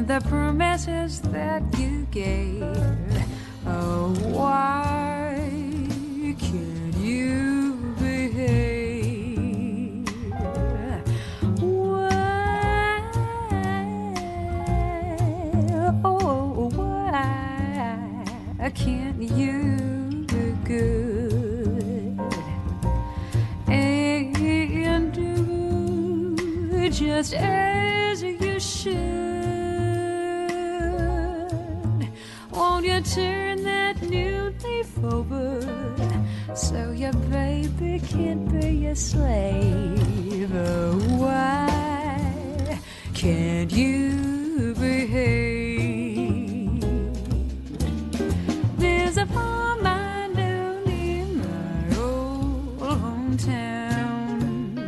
the promises that you gave. Oh, why can't you behave? Why? Oh, why can't you be good and do just as you should? Won't you turn that new leaf over so your baby can't be a slave? Oh, why can't you behave? There's a farm I know near my old hometown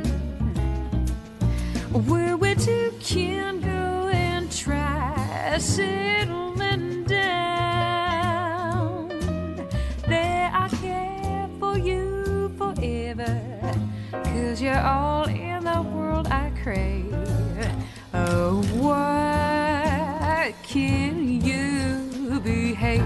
where we two can go and try settling down. There I care for you forever, 'cause you're all in the world I crave. Oh, why can't you behave?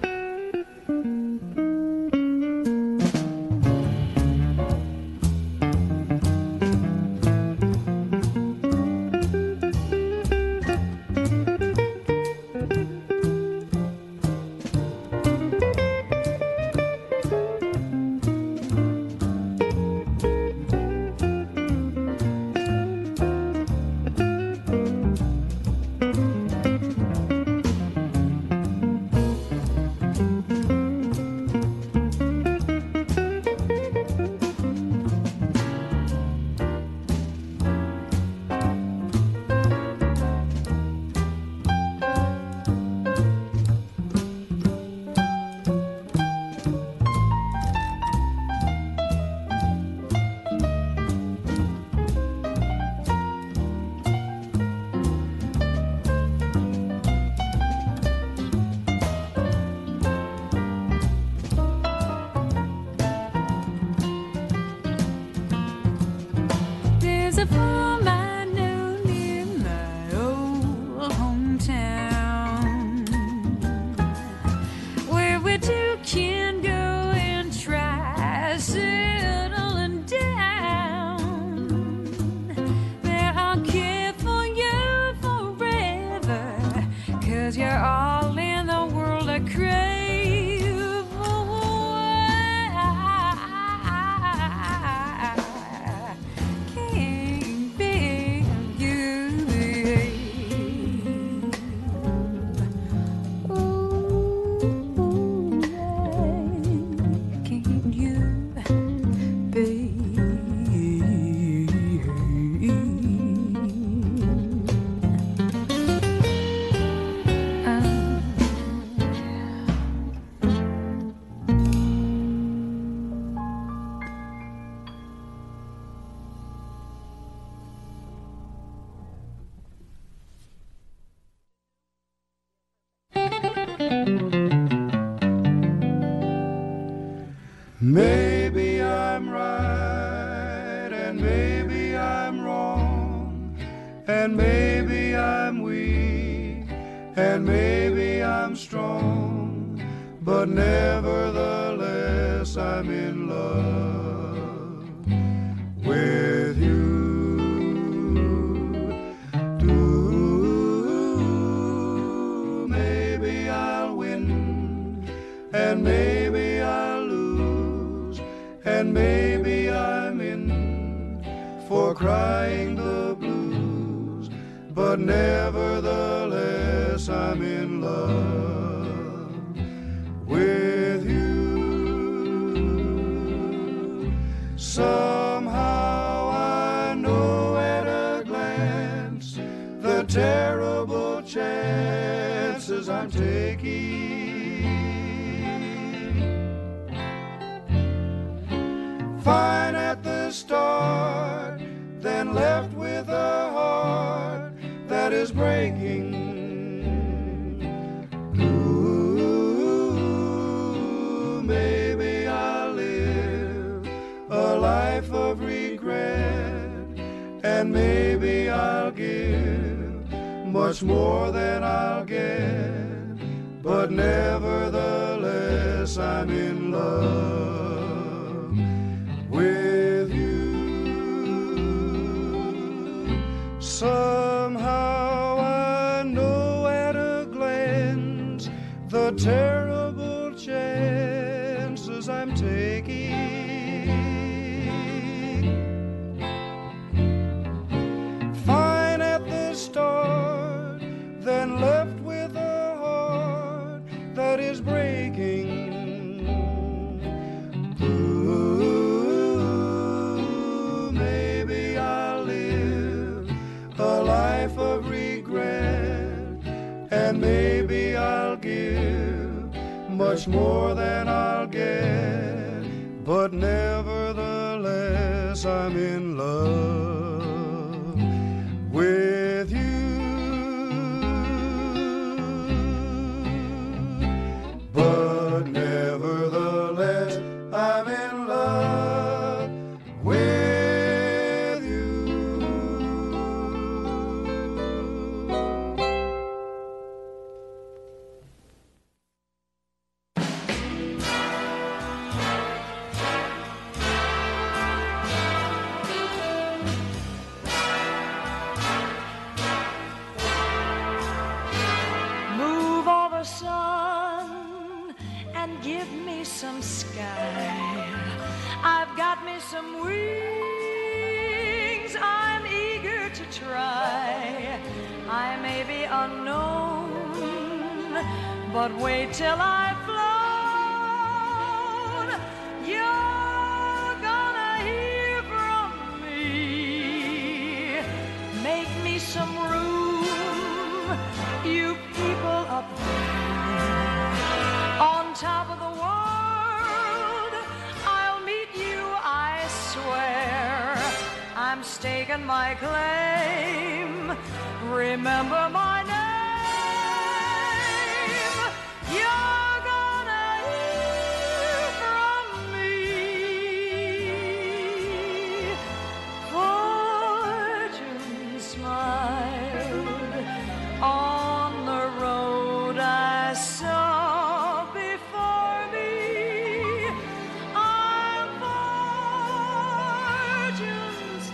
There's a farm I know near my old hometown where we two can go and try settling down. There I'll care for you forever, 'cause you're all in the world I crave. Maybe I'm right, and maybe I'm wrong, and maybe I'm weak, and maybe I'm strong, but nevertheless I'm in love with you. Maybe I'll win, and maybe I'll lose, and maybe I'm in for crying the blues, but nevertheless I'm in love with you. Somehow I know at a glance the terrible chances I'm taking. Fine at the start, then left with a heart that is breaking. Ooh, maybe I'll live a life of regret, and maybe I'll give much more than I'll get, but nevertheless I'm in love with you. Somehow I know at a glance the terrible chances I'm taking. Fine at the start, then left with a heart that is breaking. Ooh, maybe I'll live a life of regret, and maybe I'll give much more than I'll get, but nevertheless I'm in love with you. But nevertheless I'm in love with you. Move all the sun and give me some sky. I've got me some wings, I'm eager to try. I may be unknown, but wait till I've flown. You're gonna hear from me. Make me some room, you people up there on top of the world. I'll meet you, I swear. I'm staking my claim. Remember my name. You're gonna hear from me. Fortune smiled on the road I saw before me. I'm fortune's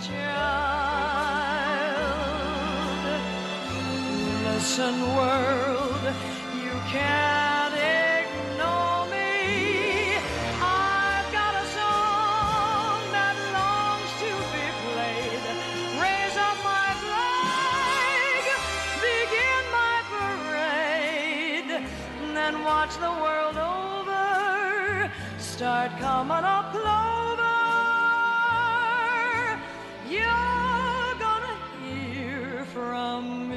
child. Listen, world, you can't ignore me. I've got a song that longs to be played. Raise up my flag, begin my parade, then watch the world over start coming up clover. You're gonna hear from me.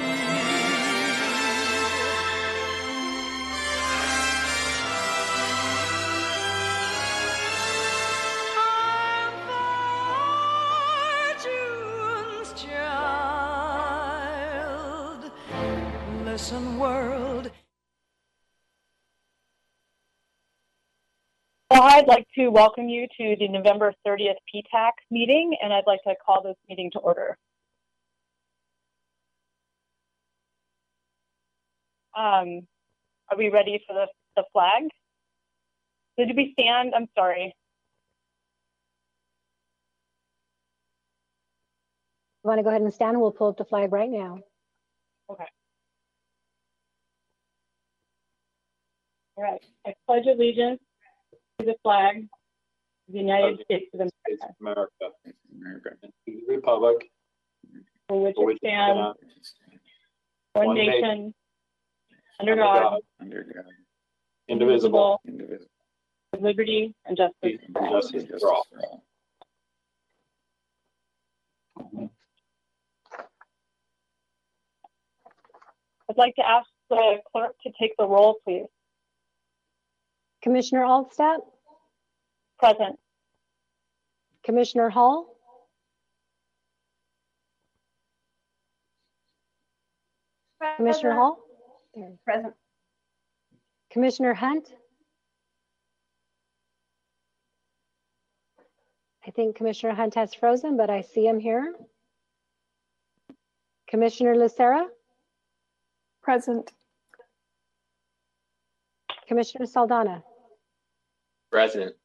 I'm fortune's child. Listen, world. Well, I'd like to welcome you to the November 30th PTAC meeting, and I'd like to call this meeting to order. Are we ready for the flag? So did we stand? I'm sorry. You want to go ahead and stand? We'll pull up the flag right now. Okay. All right. I pledge allegiance to the flag of the United States of America, and to the republic for which for it which it stands, stands, one nation, under God, indivisible, with liberty and justice for all. justice for all. I'd like to ask the clerk to take the roll, please. Commissioner Altstadt, Present. Commissioner Hall, Commissioner Hall, Present. Commissioner Hunt. I think Commissioner Hunt has frozen, but I see him here. Commissioner Lucera, Present. Commissioner Saldana, Present.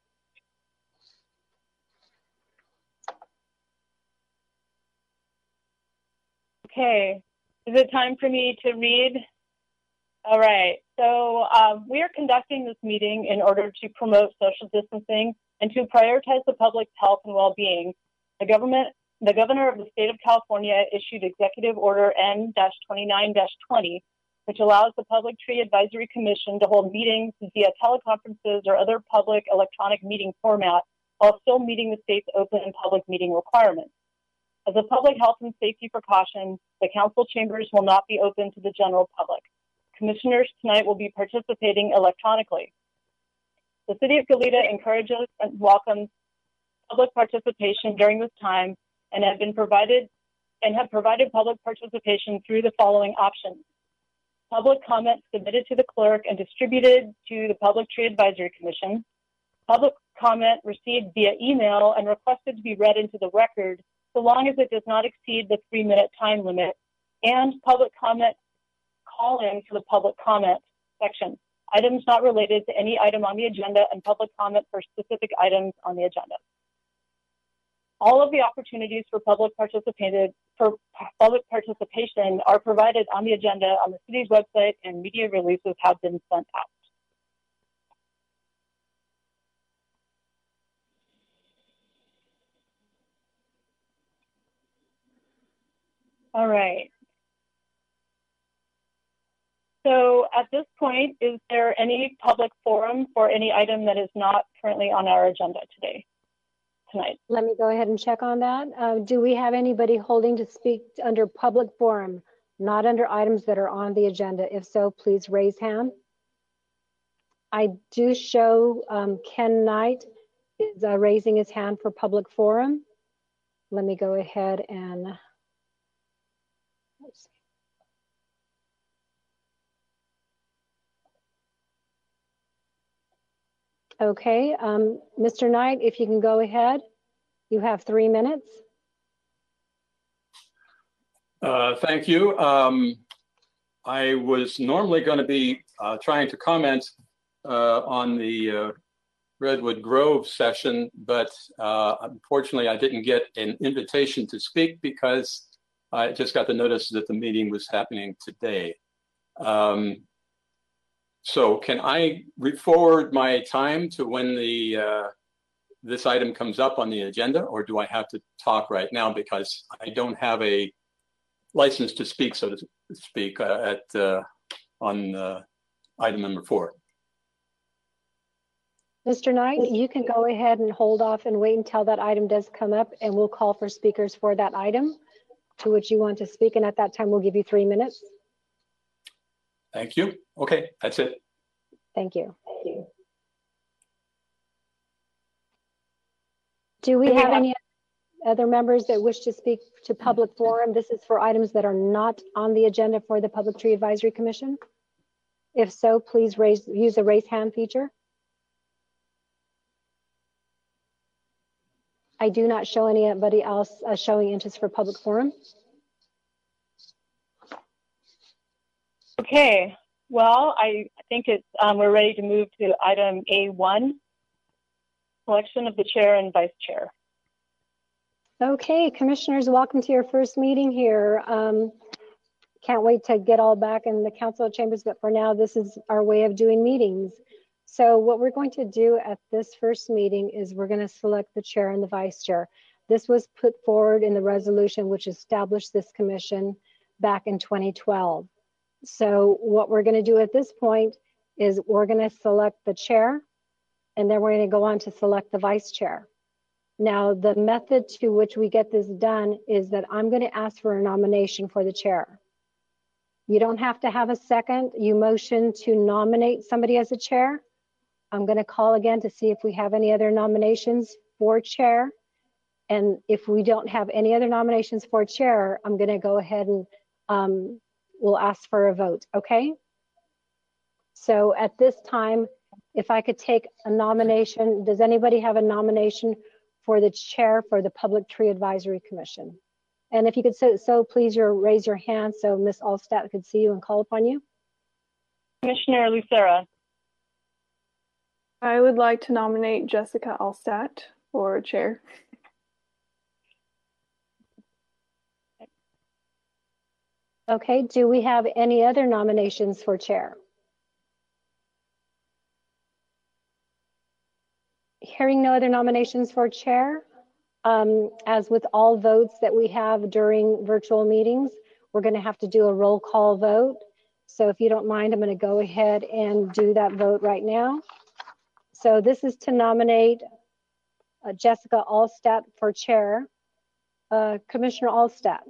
Okay, is it time for me to read? All right, so we are conducting this meeting in order to promote social distancing and to prioritize the public's health and well-being. The governor of the state of California issued Executive Order N-29-20, which allows the Public Tree Advisory Commission to hold meetings via teleconferences or other public electronic meeting format while still meeting the state's open and public meeting requirements. As a public health and safety precaution, the council chambers will not be open to the general public. Commissioners tonight will be participating electronically. The City of Goleta encourages and welcomes public participation during this time and have provided public participation through the following options. Public comment submitted to the clerk and distributed to the Public Tree Advisory Commission. Public comment received via email and requested to be read into the record so long as it does not exceed the 3-minute time limit. And public comment call-in to the public comment section. Items not related to any item on the agenda and public comment for specific items on the agenda. All of the opportunities for public participation are provided on the agenda on the city's website, and media releases have been sent out. All right. So at this point, is there any public forum for any item that is not currently on our agenda tonight? let me go ahead and check on that. Do we have anybody holding to speak under public forum, not under items that are on the agenda? If so, please raise hand. I do show Ken Knight is raising his hand for public forum. Let me go ahead and let's see. Okay, Mr. Knight, if you can go ahead, you have 3 minutes. Thank you. I was normally going to be trying to comment on the Redwood Grove session, but unfortunately I didn't get an invitation to speak because I just got the notice that the meeting was happening today. So can I forward my time to when this item comes up on the agenda, or do I have to talk right now because I don't have a license to speak, so to speak, on item number 4? Mr. Knight, you can go ahead and hold off and wait until that item does come up, and we'll call for speakers for that item to which you want to speak, and at that time we'll give you 3 minutes. Thank you. Okay, that's it. Thank you. Do we have any other members that wish to speak to public forum? This is for items that are not on the agenda for the Public Tree Advisory Commission. If so, please use the raise hand feature. I do not show anybody else showing interest for public forum. Okay, well, I think we're ready to move to item A1, selection of the chair and vice chair. Okay, commissioners, welcome to your first meeting here. Can't wait to get all back in the council chambers, but for now, this is our way of doing meetings. So what we're going to do at this first meeting is we're going to select the chair and the vice chair. This was put forward in the resolution which established this commission back in 2012. So what we're going to do at this point is we're going to select the chair, and then we're going to go on to select the vice chair. Now, the method to which we get this done is that I'm going to ask for a nomination for the chair. You don't have to have a second. You motion to nominate somebody as a chair. I'm going to call again to see if we have any other nominations for chair. And if we don't have any other nominations for chair, I'm going to go ahead and we'll ask for a vote, okay? So at this time, if I could take a nomination, does anybody have a nomination for the chair for the Public Tree Advisory Commission? And if you could so please raise your hand so Ms. Allstat could see you and call upon you. Commissioner Lucera. I would like to nominate Jessica Allstat for chair. Okay, do we have any other nominations for chair? Hearing no other nominations for chair, as with all votes that we have during virtual meetings, we're going to have to do a roll call vote. So if you don't mind, I'm going to go ahead and do that vote right now. So this is to nominate Jessica Allstat for chair. Commissioner Allstat.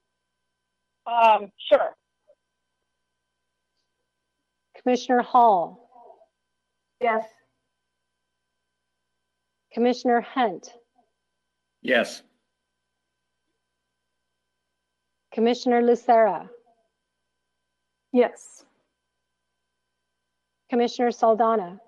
Sure. Commissioner Hall. Yes. Commissioner Hunt. Yes. Commissioner Lucera. Yes. Commissioner Saldana.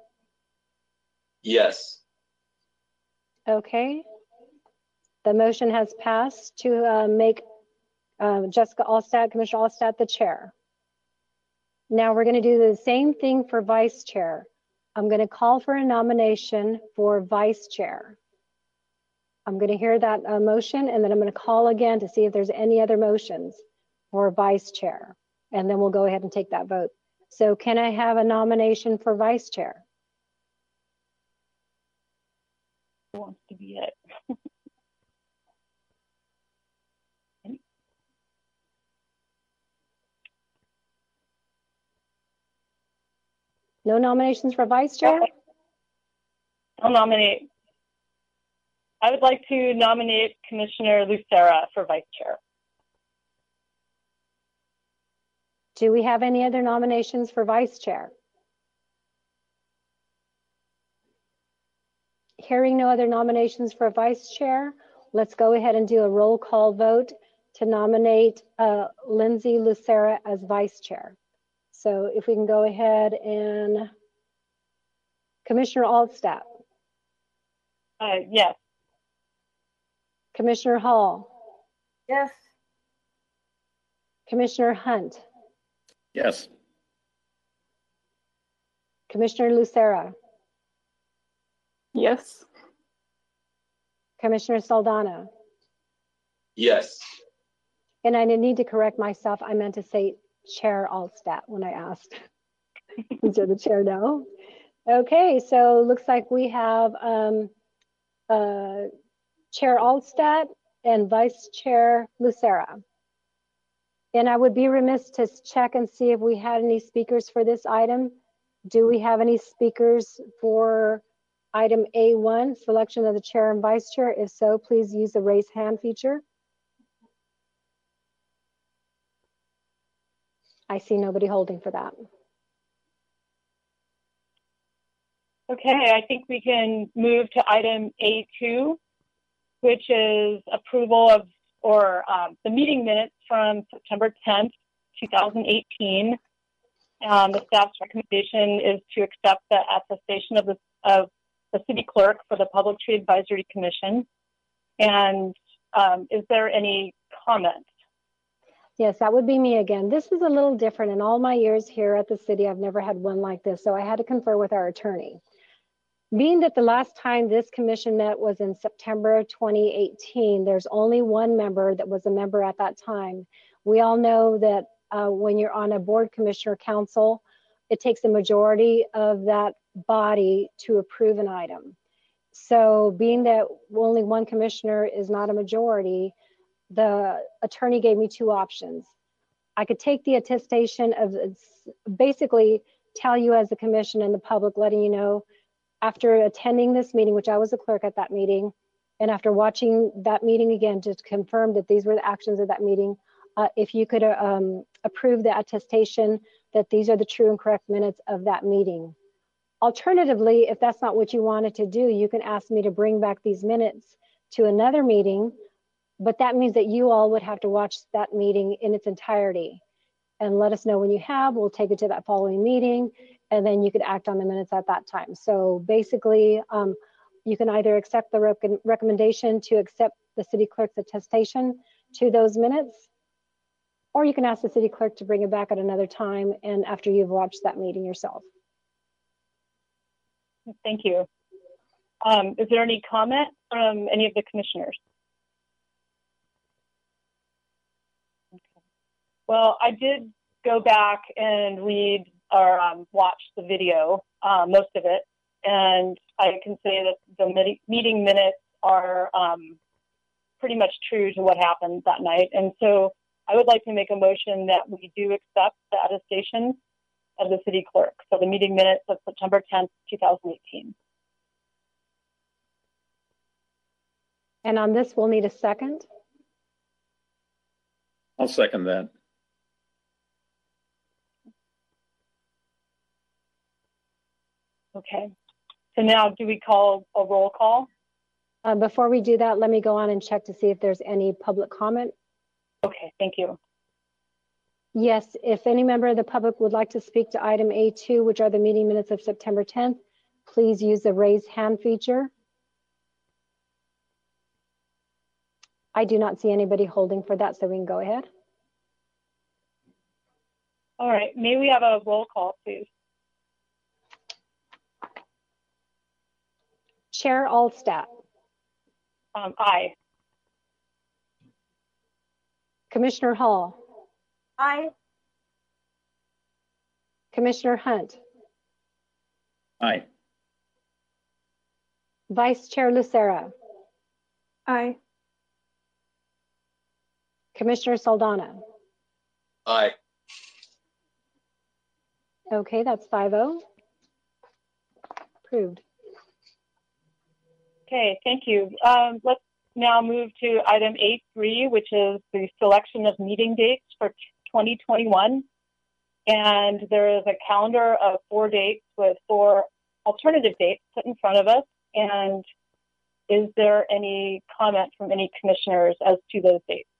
Yes. Okay. The motion has passed to make Jessica Allstat, Commissioner Allstat, the chair. Now we're going to do the same thing for vice chair. I'm going to call for a nomination for vice chair. I'm going to hear that motion, and then I'm going to call again to see if there's any other motions for vice chair. And then we'll go ahead and take that vote. So can I have a nomination for vice chair? Who wants to be it? No nominations for vice chair? I'll nominate. I would like to nominate Commissioner Lucera for vice chair. Do we have any other nominations for vice chair? Hearing no other nominations for vice chair, let's go ahead and do a roll call vote to nominate Lindsay Lucera as vice chair. So if we can go ahead and Commissioner Allstat. Yes. Commissioner Hall. Yes. Commissioner Hunt. Yes. Commissioner Lucera. Yes. Commissioner Saldana. Yes. And I need to correct myself. I meant to say Chair Allstat when I asked. You're the chair now. Okay, so looks like we have Chair Allstat and Vice Chair Lucera. And I would be remiss to check and see if we had any speakers for this item. Do we have any speakers for item A1, selection of the chair and vice chair? If so, please use the raise hand feature. I see nobody holding for that. Okay, I think we can move to item A2, which is approval of the meeting minutes from September 10th, 2018. The staff's recommendation is to accept the attestation of the city clerk for the Public Tree Advisory Commission. And is there any comment? Yes, that would be me again. This is a little different. In all my years here at the city, I've never had one like this, so I had to confer with our attorney. Being that the last time this commission met was in September 2018, there's only one member that was a member at that time. We all know that when you're on a board commissioner council, it takes a majority of that body to approve an item. So being that only one commissioner is not a majority, the attorney gave me two options. I could take the attestation of, basically tell you as a commission and the public, letting you know, after attending this meeting, which I was a clerk at that meeting, and after watching that meeting again to confirm that these were the actions of that meeting, if you could approve the attestation that these are the true and correct minutes of that meeting. Alternatively, if that's not what you wanted to do, you can ask me to bring back these minutes to another meeting, but that means that you all would have to watch that meeting in its entirety and let us know when you have. We'll take it to that following meeting, and then you could act on the minutes at that time. So basically, you can either accept the recommendation to accept the city clerk's attestation to those minutes. Or you can ask the city clerk to bring it back at another time and after you've watched that meeting yourself. Thank you. Is there any comment from any of the commissioners? Okay. Well, I did go back and read or watch the video, most of it, and I can say that the meeting minutes are pretty much true to what happened that night. And so I would like to make a motion that we do accept the attestation of the city clerk. So the meeting minutes of September 10th, 2018. And on this, we'll need a second. I'll second that. Okay. So now do we call a roll call? Before we do that, let me go on and check to see if there's any public comment. Okay, thank you. Yes, if any member of the public would like to speak to item A2, which are the meeting minutes of September 10th, please use the raise hand feature. I do not see anybody holding for that, so we can go ahead. All right, may we have a roll call, please? Chair Allstat. Aye. Commissioner Hall. Aye. Commissioner Hunt. Aye. Vice Chair Lucera. Aye. Commissioner Saldana. Aye. Okay, that's 5-0. Approved. Okay, thank you. Let's now move to item 8.3, which is the selection of meeting dates for 2021. And there is a calendar of 4 dates with 4 alternative dates put in front of us. And is there any comment from any commissioners as to those dates?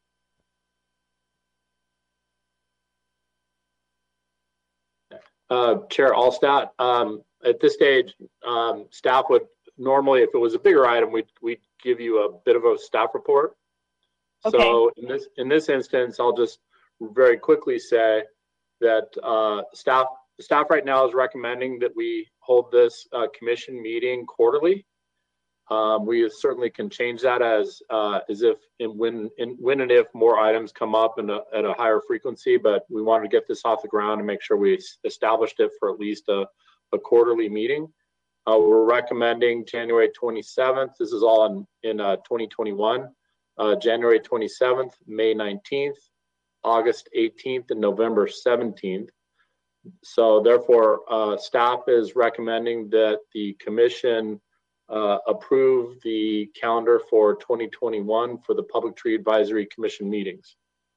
Chair Allstat, at this stage, staff would normally, if it was a bigger item, we'd give you a bit of a staff report. Okay. So in this instance, I'll just very quickly say that staff right now is recommending that we hold this commission meeting quarterly. We certainly can change that as if when and if more items come up at a higher frequency, but we wanted to get this off the ground and make sure we established it for at least a quarterly meeting. We're recommending January 27th. This is all in 2021. January 27th, May 19th, August 18th, and November 17th. So therefore, staff is recommending that the commission approve the calendar for 2021 for the Public Tree Advisory Commission meetings.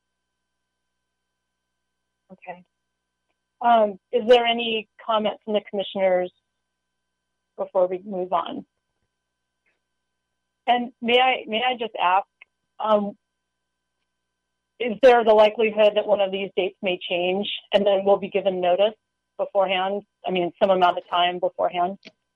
Okay. Is there any comment from the commissioners before we move on? And may I just ask, is there the likelihood that one of these dates may change and then we'll be given notice beforehand? I mean, some amount of time beforehand?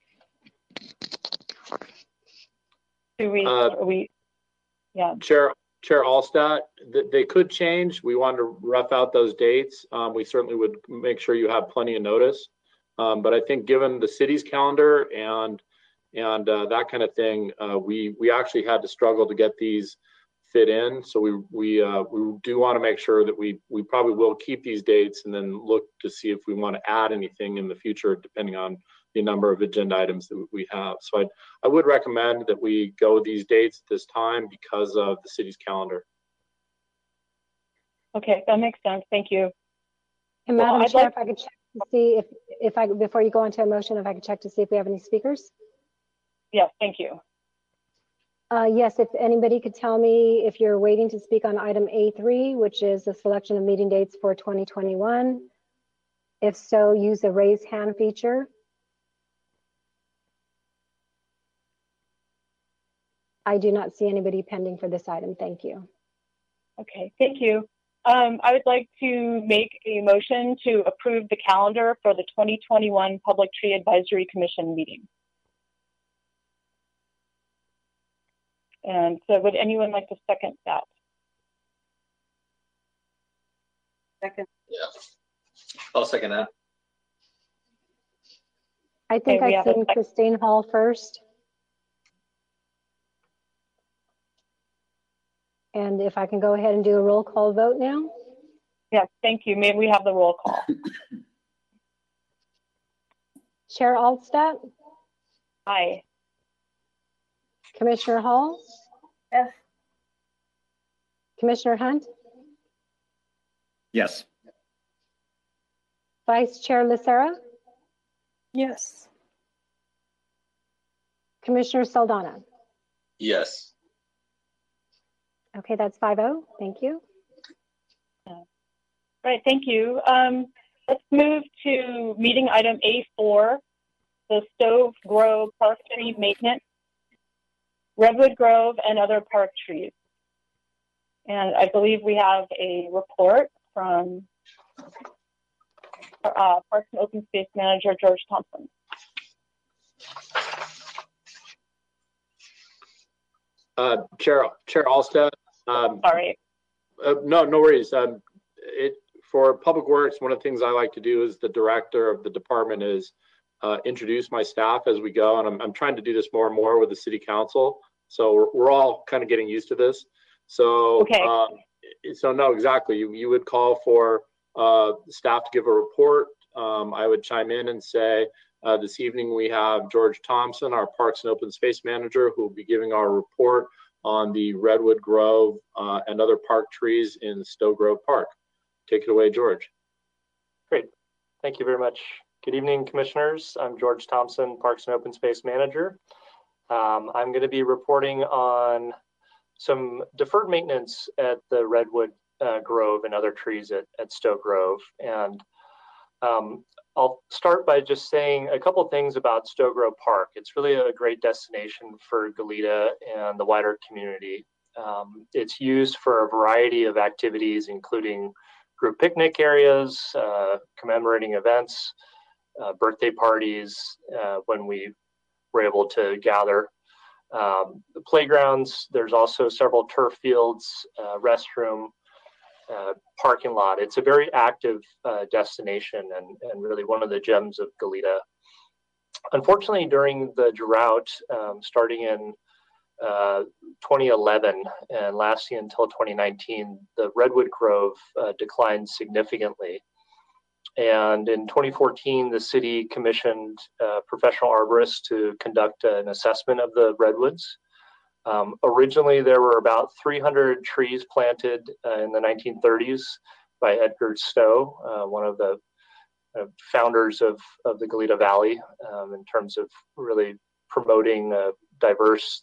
2 weeks, yeah. Chair Allstat, they could change. We wanted to rough out those dates. We certainly would make sure you have plenty of notice. But I think given the city's calendar and that kind of thing, we actually had to struggle to get these fit in. So we do want to make sure that we probably will keep these dates and then look to see if we want to add anything in the future, depending on the number of agenda items that we have. So I would recommend that we go these dates at this time because of the city's calendar. Okay, that makes sense. Thank you. And Madam Chair, if I could check to see if I, before you go into a motion, if I could check to see if we have any speakers. Yes, thank you. Yes, if anybody could tell me if you're waiting to speak on item A3, which is the selection of meeting dates for 2021. If so, use the raise hand feature. I do not see anybody pending for this item. Thank you. Okay, thank you. I would like to make a motion to approve the calendar for the 2021 Public Tree Advisory Commission meeting. And so would anyone like to second that? Yeah. I'll second that. I think Okay, we I've have a seen sec- Christine Hall first. And if I can go ahead and do a roll call vote now. Yes, thank you. May we have the roll call? Chair Altstadt, Aye. Commissioner Hall, Yes. Commissioner Hunt, Yes. Vice Chair Lucera, Yes. Commissioner Saldana. Yes. Okay, that's 5-0. Thank you. Right, thank you. Let's move to meeting item A4, the Stove Grove Park Tree Maintenance, Redwood Grove, and other park trees. And I believe we have a report from Parks and Open Space Manager George Thompson. Chair Alstad. Sorry. No worries. For Public Works, one of the things I like to do as the director of the department is introduce my staff as we go, and I'm trying to do this more and more with the city council. So we're all kind of getting used to this. So Okay. So no, exactly. You would call for staff to give a report. I would chime in and say, this evening we have George Thompson, our Parks and Open Space Manager, who will be giving our report on the Redwood Grove and other park trees in Stowe Grove Park. Take it away, George. Great. Thank you very much. Good evening, commissioners. I'm George Thompson, Parks and Open Space Manager. I'm going to be reporting on some deferred maintenance at the Redwood Grove and other trees at Stowe Grove. And I'll start by just saying a couple things about Stowe Grove Park. It's really a great destination for Goleta and the wider community. It's used for a variety of activities, including group picnic areas, commemorating events, birthday parties, when we were able to gather. The playgrounds, there's also several turf fields, restroom, parking lot. It's a very active destination and really one of the gems of Goleta. Unfortunately, during the drought, starting in 2011 and lasting until 2019, the Redwood Grove declined significantly. And in 2014, the city commissioned professional arborists to conduct an assessment of the redwoods. Originally, there were about 300 trees planted in the 1930s by Edgar Stowe, one of the founders of the Goleta Valley, in terms of really promoting a diverse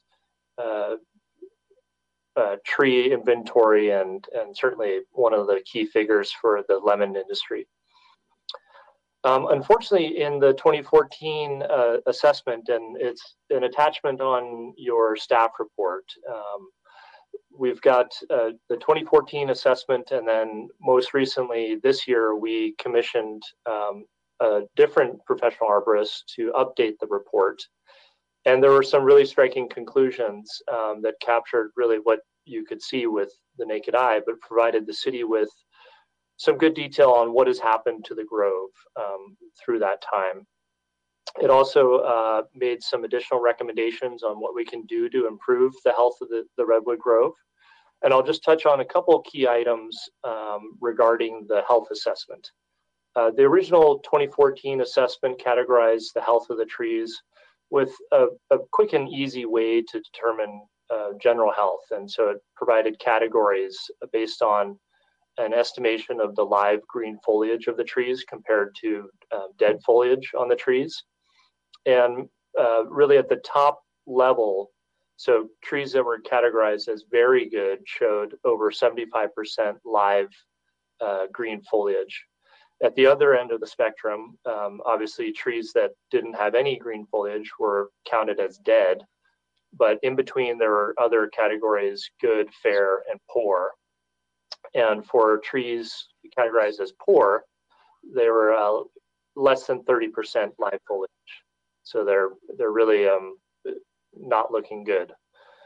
tree inventory and certainly one of the key figures for the lemon industry. Unfortunately, in the 2014 assessment, and it's an attachment on your staff report, we've got the 2014 assessment, and then most recently this year, we commissioned a different professional arborist to update the report. And there were some really striking conclusions that captured really what you could see with the naked eye, but provided the city with some good detail on what has happened to the Grove through that time. It also made some additional recommendations on what we can do to improve the health of the Redwood Grove. And I'll just touch on a couple of key items regarding the health assessment. The original 2014 assessment categorized the health of the trees with a quick and easy way to determine general health. And so it provided categories based on an estimation of the live green foliage of the trees compared to dead foliage on the trees. And really at the top level, so trees that were categorized as very good showed over 75% live green foliage. At the other end of the spectrum, obviously trees that didn't have any green foliage were counted as dead, but in between there were other categories, good, fair, and poor. And for trees categorized as poor, they were less than 30% live foliage. So they're really not looking good.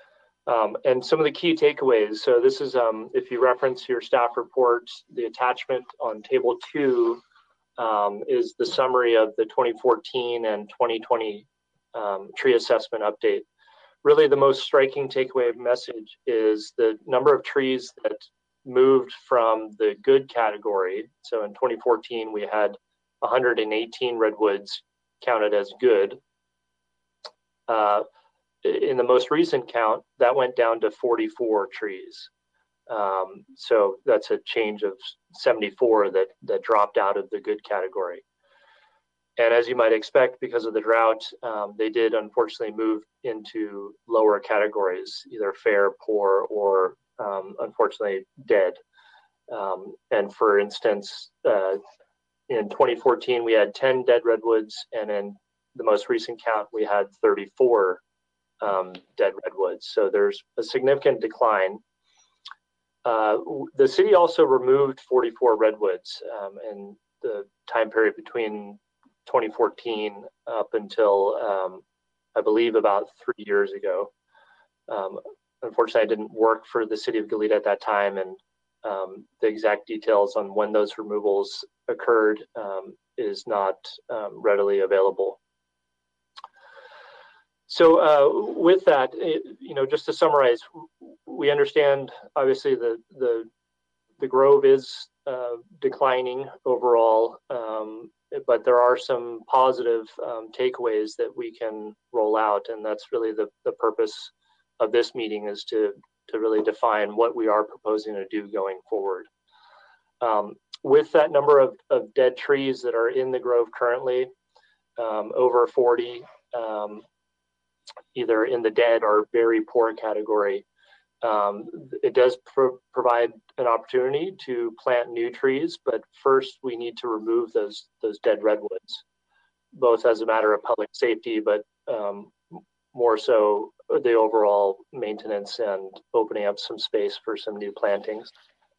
And some of the key takeaways. So this is, if you reference your staff report, the attachment on table 2 is the summary of the 2014 and 2020 tree assessment update. Really the most striking takeaway message is the number of trees that moved from the good category. So in 2014, we had 118 redwoods counted as good. In the most recent count, that went down to 44 trees. So that's a change of 74 that dropped out of the good category. And as you might expect, because of the drought, they did unfortunately move into lower categories, either fair, poor, or unfortunately dead. And for instance, in 2014, we had 10 dead redwoods, and in the most recent count, we had 34 dead redwoods. So there's a significant decline. The city also removed 44 redwoods in the time period between 2014 up until I believe about 3 years ago. Unfortunately, I didn't work for the city of Goleta at that time, and the exact details on when those removals occurred is not readily available. So with that, just to summarize, we understand obviously the grove is declining overall, but there are some positive takeaways that we can roll out, and that's really the purpose of this meeting, is to really define what we are proposing to do going forward. With that number of dead trees that are in the grove currently, over 40, either in the dead or very poor category, it does provide an opportunity to plant new trees, but first we need to remove those dead redwoods, both as a matter of public safety, but more so the overall maintenance and opening up some space for some new plantings.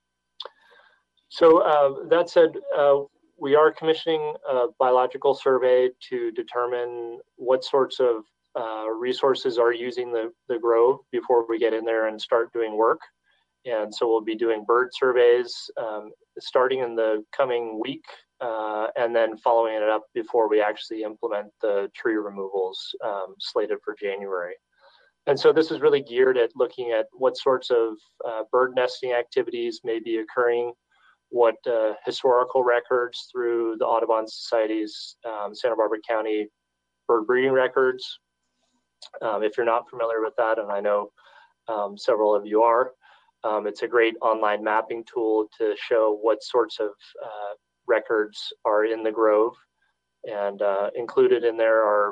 So that said, we are commissioning a biological survey to determine what sorts of resources are using the grove before we get in there and start doing work. And so we'll be doing bird surveys starting in the coming week, and then following it up before we actually implement the tree removals slated for January. And so this is really geared at looking at what sorts of bird nesting activities may be occurring, what historical records through the Audubon Society's Santa Barbara County bird breeding records. If you're not familiar with that, and I know several of you are, it's a great online mapping tool to show what sorts of records are in the grove. And included in there are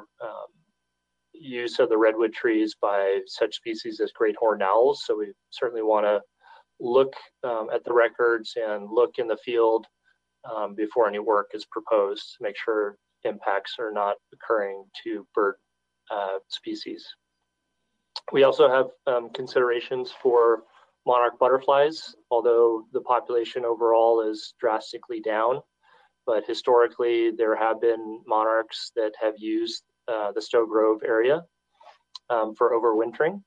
use of the redwood trees by such species as great horned owls. So we certainly want to look at the records and look in the field before any work is proposed to make sure impacts are not occurring to bird species. We also have considerations for monarch butterflies, although the population overall is drastically down. But historically, there have been monarchs that have used the Stowe Grove area for overwintering.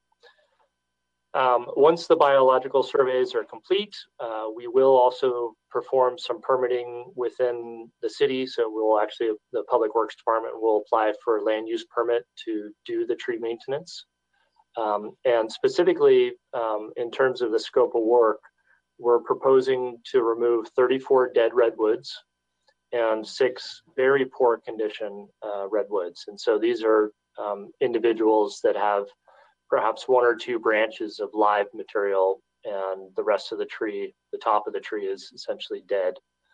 Once the biological surveys are complete, we will also perform some permitting within the city. So we'll actually, the Public Works Department will apply for a land use permit to do the tree maintenance. And specifically, in terms of the scope of work, we're proposing to remove 34 dead redwoods and 6 very poor condition redwoods. And so these are individuals that have perhaps 1 or 2 branches of live material, and the rest of the tree, the top of the tree, is essentially dead.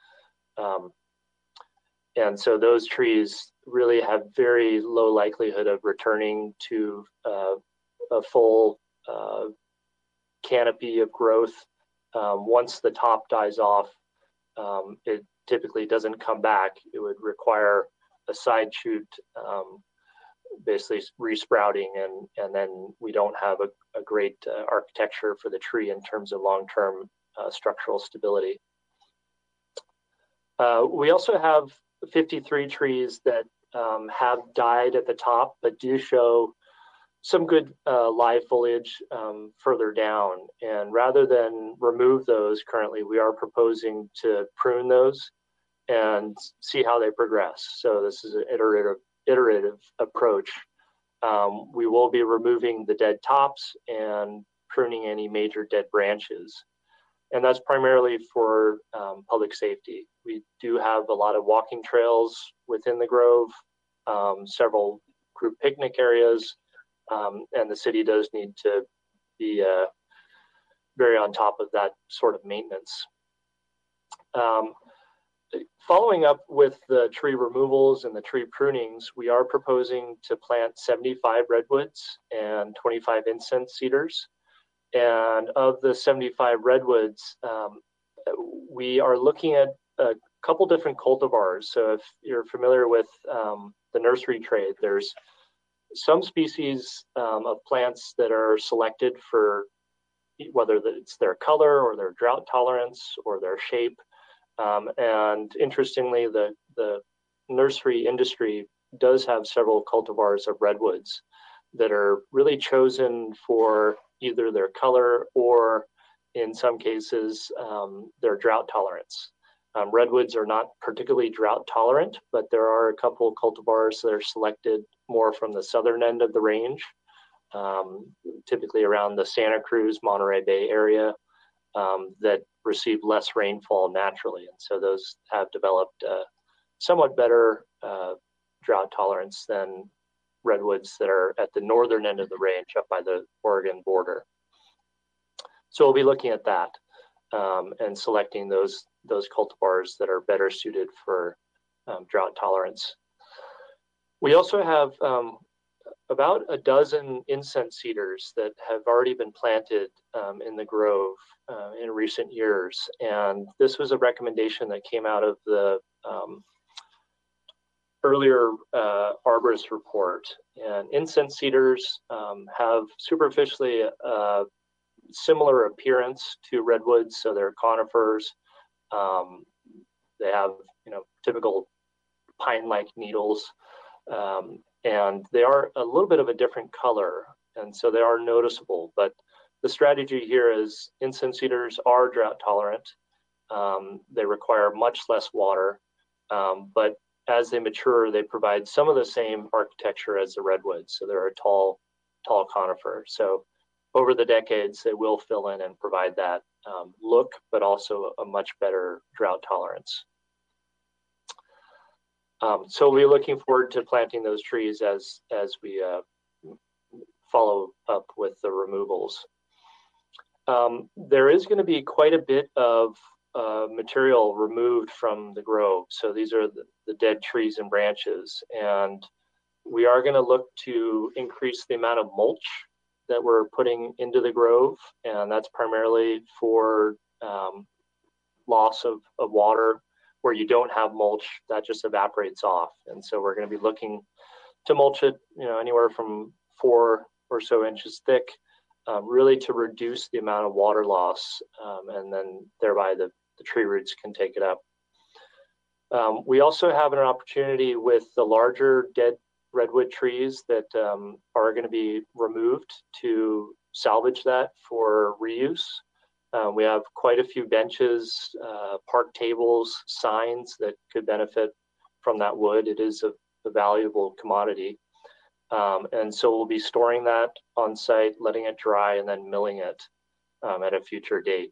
And so those trees really have very low likelihood of returning to a full canopy of growth. Once the top dies off, it typically doesn't come back. It would require a side shoot, basically resprouting, and then we don't have a great architecture for the tree in terms of long-term structural stability. We also have 53 trees that have died at the top, but do show some good live foliage further down. And rather than remove those currently, we are proposing to prune those and see how they progress. So this is an iterative approach. We will be removing the dead tops and pruning any major dead branches. And that's primarily for public safety. We do have a lot of walking trails within the Grove, several group picnic areas, and the city does need to be very on top of that sort of maintenance. Following up with the tree removals and the tree prunings, we are proposing to plant 75 redwoods and 25 incense cedars. And of the 75 redwoods, we are looking at a couple different cultivars. So if you're familiar with the nursery trade, there's some species of plants that are selected for whether it's their color or their drought tolerance or their shape. And interestingly, the nursery industry does have several cultivars of redwoods that are really chosen for either their color or, in some cases, their drought tolerance. Redwoods are not particularly drought tolerant, but there are a couple of cultivars that are selected more from the southern end of the range, typically around the Santa Cruz, Monterey Bay area, that receive less rainfall naturally. And so those have developed somewhat better drought tolerance than redwoods that are at the northern end of the range up by the Oregon border. So we'll be looking at that and selecting those cultivars that are better suited for drought tolerance. We also have about a dozen incense cedars that have already been planted in the Grove in recent years. And this was a recommendation that came out of the earlier arborist report. And incense cedars have superficially a similar appearance to redwoods, so they're conifers. They have, typical pine-like needles, and they are a little bit of a different color, and so they are noticeable. But the strategy here is incense cedars are drought tolerant. They require much less water, but as they mature, they provide some of the same architecture as the redwoods. So they're a tall conifer. So over the decades, they will fill in and provide that look, but also a much better drought tolerance. So we're looking forward to planting those trees as we follow up with the removals. There is going to be quite a bit of material removed from the Grove. So these are the dead trees and branches. And we are going to look to increase the amount of mulch that we're putting into the Grove. And that's primarily for loss of water. Where you don't have mulch, that just evaporates off. And so we're going to be looking to mulch it, anywhere from 4 or so inches thick, really to reduce the amount of water loss, and then thereby the tree roots can take it up. We also have an opportunity with the larger dead redwood trees that are going to be removed to salvage that for reuse. We have quite a few benches, park tables, signs that could benefit from that wood. It is a valuable commodity. And so we'll be storing that on site, letting it dry, and then milling it at a future date.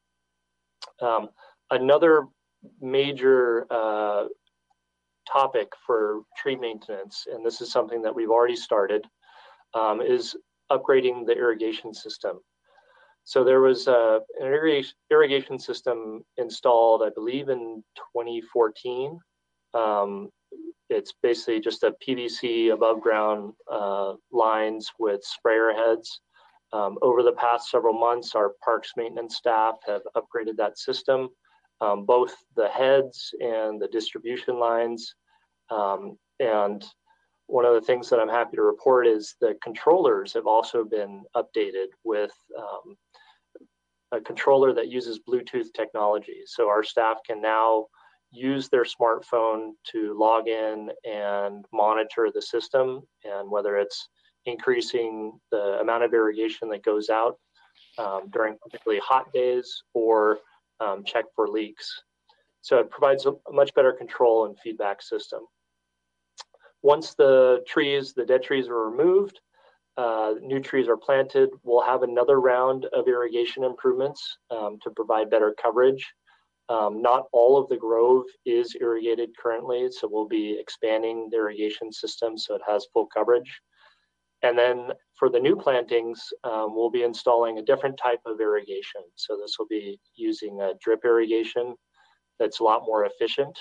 Another major topic for tree maintenance, and this is something that we've already started, is upgrading the irrigation system. So there was an irrigation system installed, I believe, in 2014. It's basically just a PVC above ground lines with sprayer heads. Over the past several months, our parks maintenance staff have upgraded that system, both the heads and the distribution lines. And one of the things that I'm happy to report is the controllers have also been updated with a controller that uses Bluetooth technology. So our staff can now use their smartphone to log in and monitor the system, and whether it's increasing the amount of irrigation that goes out during particularly hot days, or check for leaks. So it provides a much better control and feedback system. Once the dead trees are removed, new trees are planted, we'll have another round of irrigation improvements to provide better coverage. Not all of the grove is irrigated currently, so we'll be expanding the irrigation system so it has full coverage. And then for the new plantings, we'll be installing a different type of irrigation. So this will be using a drip irrigation that's a lot more efficient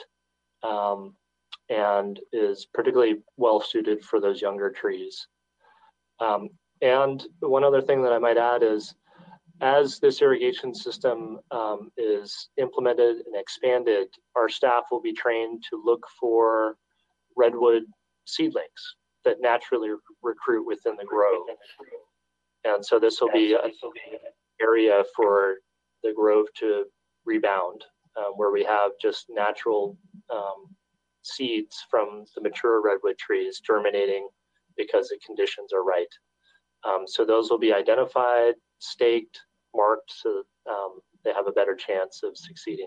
and is particularly well suited for those younger trees. And one other thing that I might add is, as this irrigation system is implemented and expanded, our staff will be trained to look for redwood seedlings that naturally recruit within the grove. And so this will be an area for the grove to rebound, where we have just natural seeds from the mature redwood trees germinating because the conditions are right. So those will be identified, staked, marked, so they have a better chance of succeeding.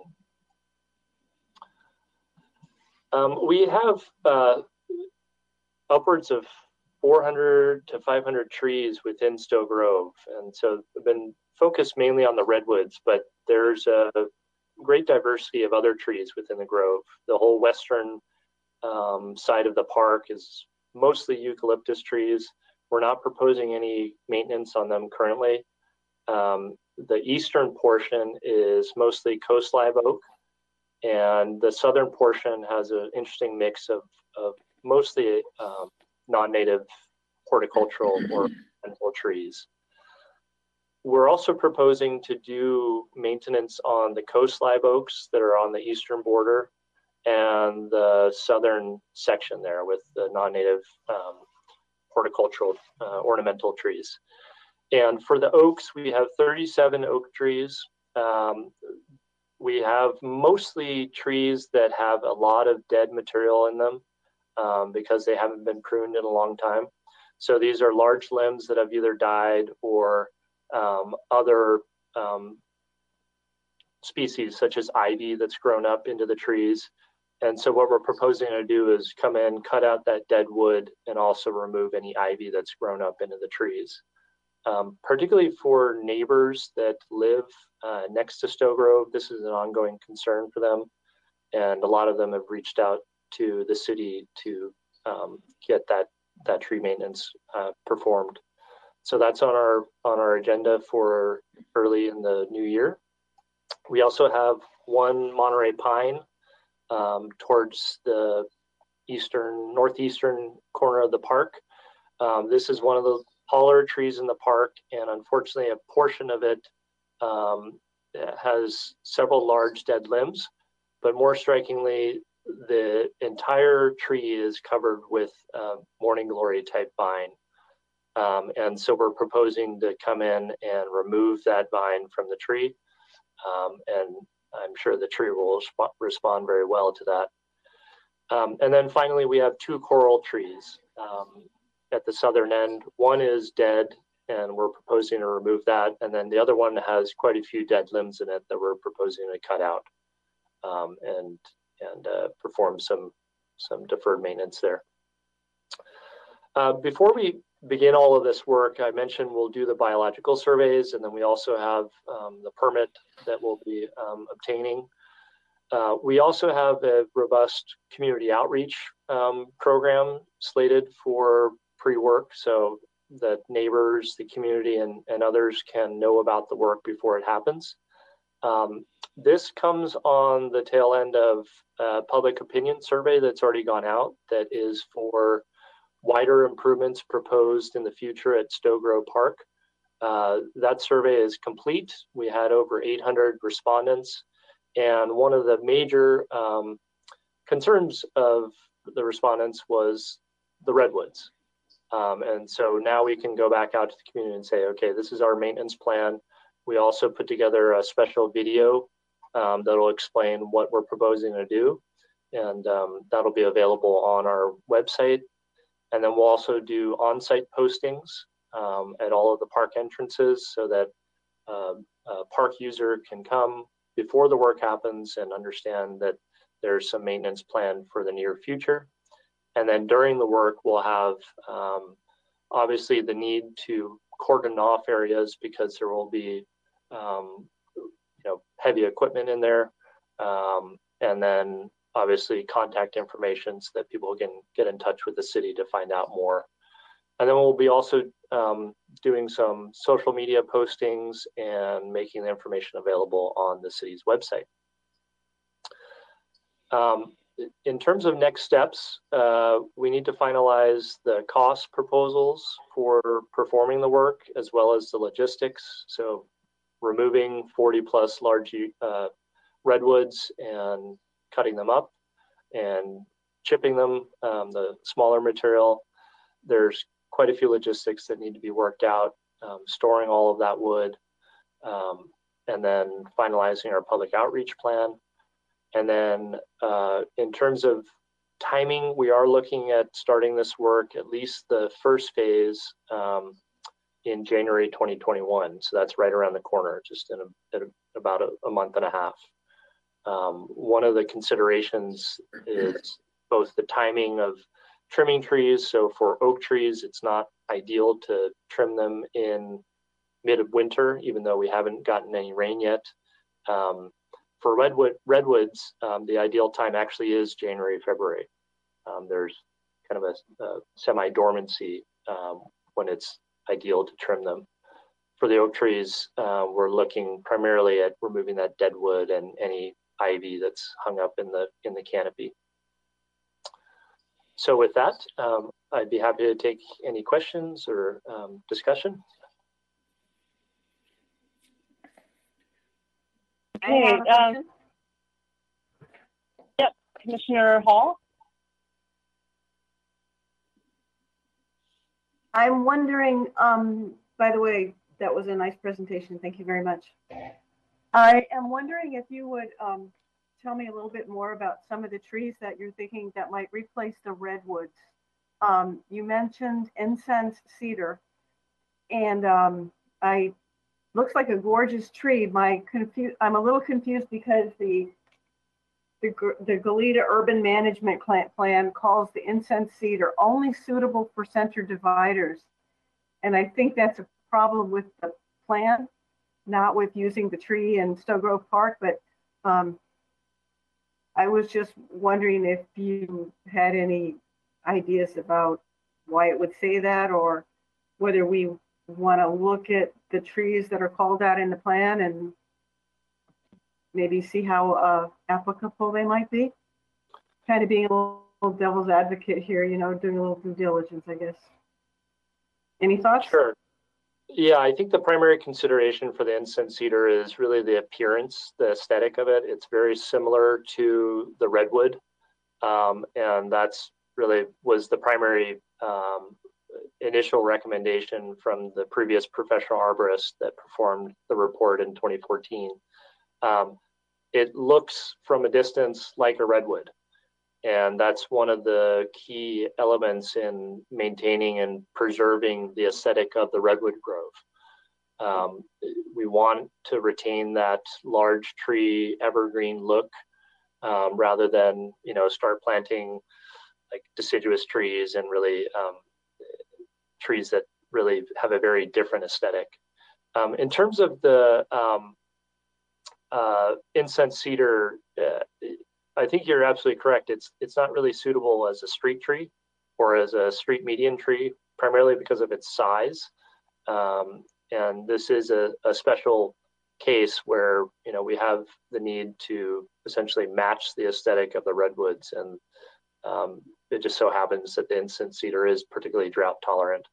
We have upwards of 400 to 500 trees within Stowe Grove, and so we've been focused mainly on the redwoods, but there's a great diversity of other trees within the grove. The whole western side of the park is mostly eucalyptus trees. We're not proposing any maintenance on them currently. The eastern portion is mostly coast live oak, and the southern portion has an interesting mix of mostly non-native horticultural or ornamental trees. We're also proposing to do maintenance on the coast live oaks that are on the eastern border and the southern section there with the non-native horticultural ornamental trees. And for the oaks, we have 37 oak trees. We have mostly trees that have a lot of dead material in them because they haven't been pruned in a long time. So these are large limbs that have either died or other species such as ivy that's grown up into the trees. And so what we're proposing to do is come in, cut out that dead wood, and also remove any ivy that's grown up into the trees. Particularly for neighbors that live next to Stowe Grove, this is an ongoing concern for them. And a lot of them have reached out to the city to get that tree maintenance performed. So that's on our agenda for early in the new year. We also have one Monterey pine towards the northeastern corner of the park. This is one of the taller trees in the park, and unfortunately a portion of it has several large dead limbs, but more strikingly, the entire tree is covered with morning glory type vine. And so we're proposing to come in and remove that vine from the tree. And I'm sure the tree will respond very well to that. And then finally, we have two coral trees at the southern end. One is dead, and we're proposing to remove that. And then the other one has quite a few dead limbs in it that we're proposing to cut out and perform some deferred maintenance there. Before we begin all of this work, I mentioned we'll do the biological surveys, and then we also have the permit that we'll be obtaining. We also have a robust community outreach program slated for pre-work, so that neighbors, the community, and others can know about the work before it happens. This comes on the tail end of a public opinion survey that's already gone out that is for wider improvements proposed in the future at Stowe Grove Park. That survey is complete. We had over 800 respondents, and one of the major concerns of the respondents was the redwoods. And so now we can go back out to the community and say, okay, this is our maintenance plan. We also put together a special video that'll explain what we're proposing to do, and that'll be available on our website. And then we'll also do on-site postings at all of the park entrances so that a park user can come before the work happens and understand that there's some maintenance planned for the near future. And then during the work, we'll have obviously the need to cordon off areas because there will be heavy equipment in there. And then obviously contact information so that people can get in touch with the city to find out more. And then we'll be also doing some social media postings and making the information available on the city's website. In terms of next steps, we need to finalize the cost proposals for performing the work as well as the logistics. So removing 40 plus large redwoods and cutting them up and chipping them, the smaller material. There's quite a few logistics that need to be worked out, storing all of that wood, and then finalizing our public outreach plan. And then in terms of timing, we are looking at starting this work, at least the first phase, in January 2021. So that's right around the corner, just in about a month and a half. One of the considerations is both the timing of trimming trees. So for oak trees, it's not ideal to trim them in mid-winter, even though we haven't gotten any rain yet. For redwoods, the ideal time actually is January, February. There's kind of a semi-dormancy when it's ideal to trim them. For the oak trees, we're looking primarily at removing that dead wood and any ivy that's hung up in the canopy. So with that, I'd be happy to take any questions or discussion. Okay. Yep, Commissioner Hall. I'm wondering, by the way, that was a nice presentation. Thank you very much. I am wondering if you would tell me a little bit more about some of the trees that you're thinking that might replace the redwoods. You mentioned incense cedar, and looks like a gorgeous tree. I'm a little confused because the Goleta Urban Management Plan calls the incense cedar only suitable for center dividers. And I think that's a problem with the plan, not with using the tree in Stowe Grove Park. But I was just wondering if you had any ideas about why it would say that, or whether we want to look at the trees that are called out in the plan and maybe see how applicable they might be. Kind of being a little devil's advocate here, doing a little due diligence, I guess. Any thoughts? Sure. Yeah, I think the primary consideration for the incense cedar is really the appearance, the aesthetic of it. It's very similar to the redwood. And that's really was the primary initial recommendation from the previous professional arborist that performed the report in 2014. It looks from a distance like a redwood. And that's one of the key elements in maintaining and preserving the aesthetic of the redwood grove. We want to retain that large tree evergreen look rather than, start planting like deciduous trees and really trees that really have a very different aesthetic. In terms of the incense cedar, I think you're absolutely correct. It's not really suitable as a street tree or as a street median tree, primarily because of its size. And this is a special case where we have the need to essentially match the aesthetic of the redwoods, and it just so happens that the incense cedar is particularly drought tolerant.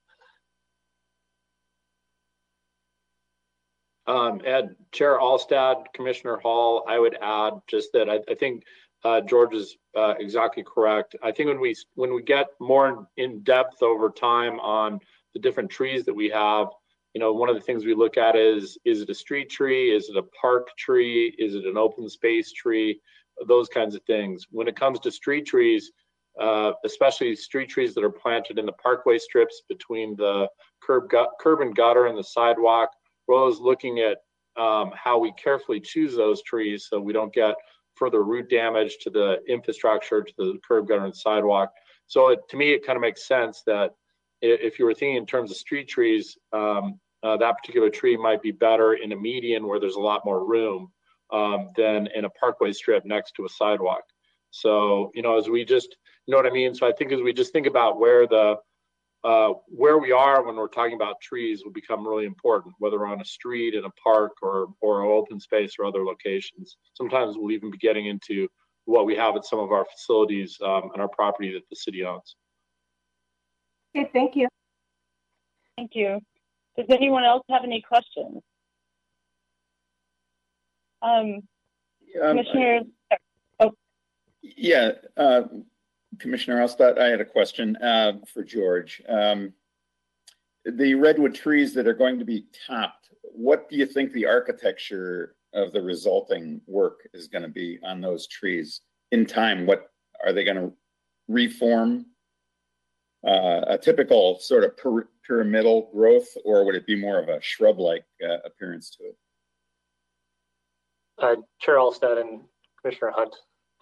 Ed, Chair Alstad, Commissioner Hall, I would add just that I think George is exactly correct. I think when we get more in depth over time on the different trees that we have, one of the things we look at is it a street tree? Is it a park tree? Is it an open space tree? Those kinds of things. When it comes to street trees, especially street trees that are planted in the parkway strips between the curb and gutter and the sidewalk. We're always looking at how we carefully choose those trees so we don't get further root damage to the infrastructure, to the curb, gutter, and sidewalk. So to me, it kind of makes sense that if you were thinking in terms of street trees, that particular tree might be better in a median where there's a lot more room than in a parkway strip next to a sidewalk. So, as we just, you know what I mean? So I think as we just think about where we are when we're talking about trees will become really important, whether we're on a street, in a park, or open space or other locations. Sometimes we'll even be getting into what we have at some of our facilities and our property that the city owns. Okay, thank you. Thank you. Does anyone else have any questions? Commissioner, Yeah, Commissioner Elstad, I had a question for George. The redwood trees that are going to be topped, what do you think the architecture of the resulting work is going to be on those trees in time? What are they going to reform? A typical sort of pyramidal growth, or would it be more of a shrub-like appearance to it? Chair Alstead and Commissioner Hunt,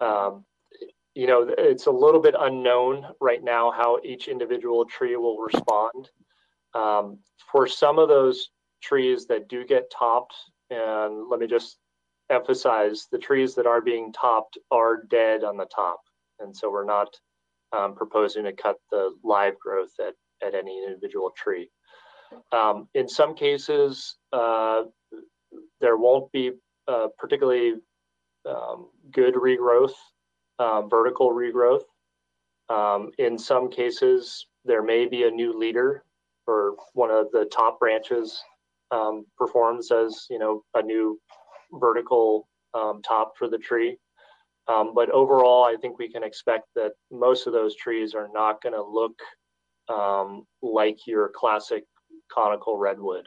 it's a little bit unknown right now how each individual tree will respond. For some of those trees that do get topped, and let me just emphasize, the trees that are being topped are dead on the top. And so we're not proposing to cut the live growth at any individual tree. In some cases, there won't be particularly good regrowth, vertical regrowth. In some cases, there may be a new leader, or one of the top branches performs as a new vertical top for the tree. But overall, I think we can expect that most of those trees are not going to look like your classic conical redwood.